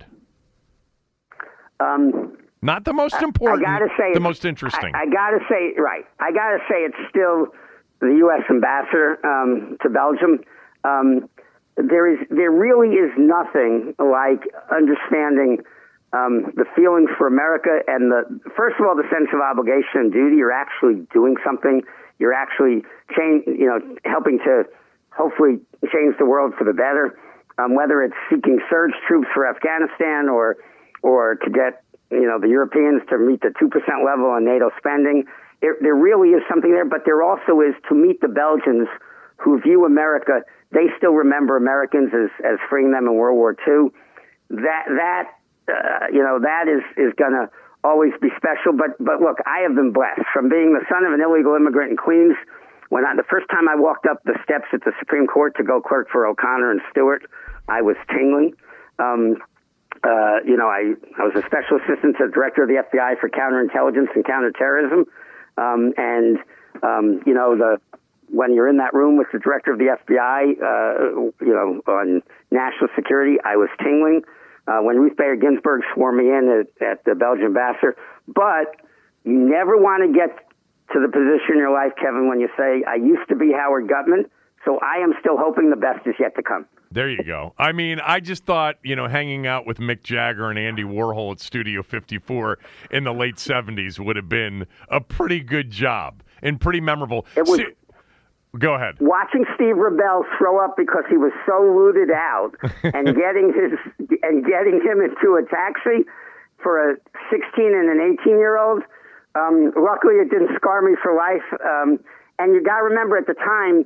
Um, Not the most important. I gotta say, the most interesting. I, I gotta say, right. I gotta say, it's still the U S ambassador um, to Belgium. Um, there is there really is nothing like understanding um, the feelings for America and the first of all the sense of obligation and duty. You're actually doing something. You're actually change, you know, helping to hopefully change the world for the better. Um, whether it's seeking surge troops for Afghanistan or or to get you know the Europeans to meet the two percent level on NATO spending, there, there really is something there. But there also is to meet the Belgians who view America. They still remember Americans as, as freeing them in World War Two. That that uh, you know that is is going to always be special. But but look, I have been blessed from being the son of an illegal immigrant in Queens. When I, the first time I walked up the steps at the Supreme Court to go clerk for O'Connor and Stewart, I was tingling. Um, uh, you know, I, I was a special assistant to the director of the F B I for counterintelligence and counterterrorism, um, and um, you know the. When you're in that room with the director of the F B I, uh, you know, on national security, I was tingling. Uh, when Ruth Bader Ginsburg swore me in at, at the Belgian ambassador. But you never want to get to the position in your life, Kevin, when you say, I used to be Howard Gutman, so I am still hoping the best is yet to come. There you go. I mean, I just thought, you know, hanging out with Mick Jagger and Andy Warhol at Studio fifty-four in the late seventies would have been a pretty good job and pretty memorable. It was... See, Go ahead. Watching Steve Rebell throw up because he was so rooted out, and getting his and getting him into a taxi for a sixteen and an eighteen year old. Um, luckily, it didn't scar me for life. Um, and you got to remember, at the time,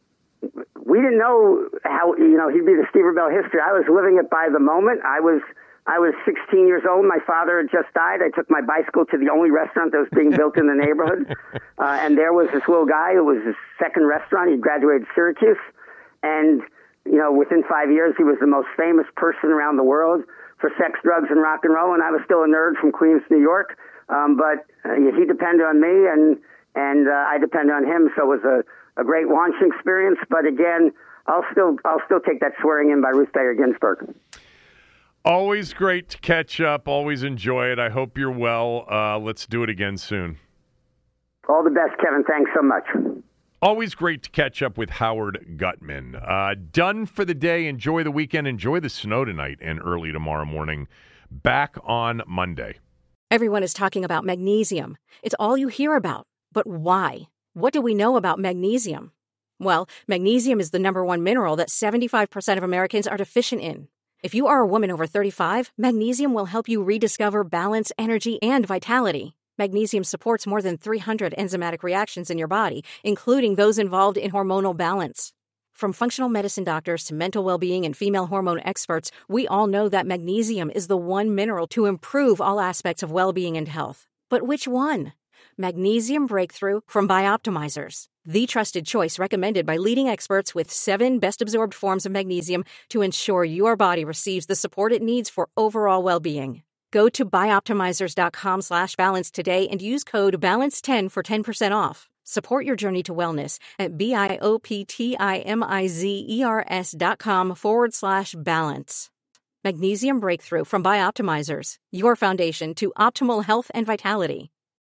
we didn't know how you know he'd be the Steve Rebell history. I was living it by the moment. I was. I was sixteen years old. My father had just died. I took my bicycle to the only restaurant that was being built in the neighborhood. Uh, and there was this little guy who was his second restaurant. He graduated Syracuse. And, you know, within five years, he was the most famous person around the world for sex, drugs, and rock and roll. And I was still a nerd from Queens, New York. Um, but uh, he depended on me, and and uh, I depended on him. So it was a, a great launching experience. But again, I'll still I'll still take that swearing in by Ruth Bader Ginsburg. Always great to catch up. Always enjoy it. I hope you're well. Uh, let's do it again soon. All the best, Kevin. Thanks so much. Always great to catch up with Howard Gutman. Uh, done for the day. Enjoy the weekend. Enjoy the snow tonight and early tomorrow morning. Back on Monday. Everyone is talking about magnesium. It's all you hear about. But why? What do we know about magnesium? Well, magnesium is the number one mineral that seventy-five percent of Americans are deficient in. If you are a woman over thirty-five, magnesium will help you rediscover balance, energy, and vitality. Magnesium supports more than three hundred enzymatic reactions in your body, including those involved in hormonal balance. From functional medicine doctors to mental well-being and female hormone experts, we all know that magnesium is the one mineral to improve all aspects of well-being and health. But which one? Magnesium Breakthrough from Bioptimizers, the trusted choice recommended by leading experts with seven best-absorbed forms of magnesium to ensure your body receives the support it needs for overall well-being. Go to bioptimizers.com slash balance today and use code balance ten for ten percent off. Support your journey to wellness at B-I-O-P-T-I-M-I-Z-E-R-S dot com forward slash balance. Magnesium Breakthrough from Bioptimizers, your foundation to optimal health and vitality.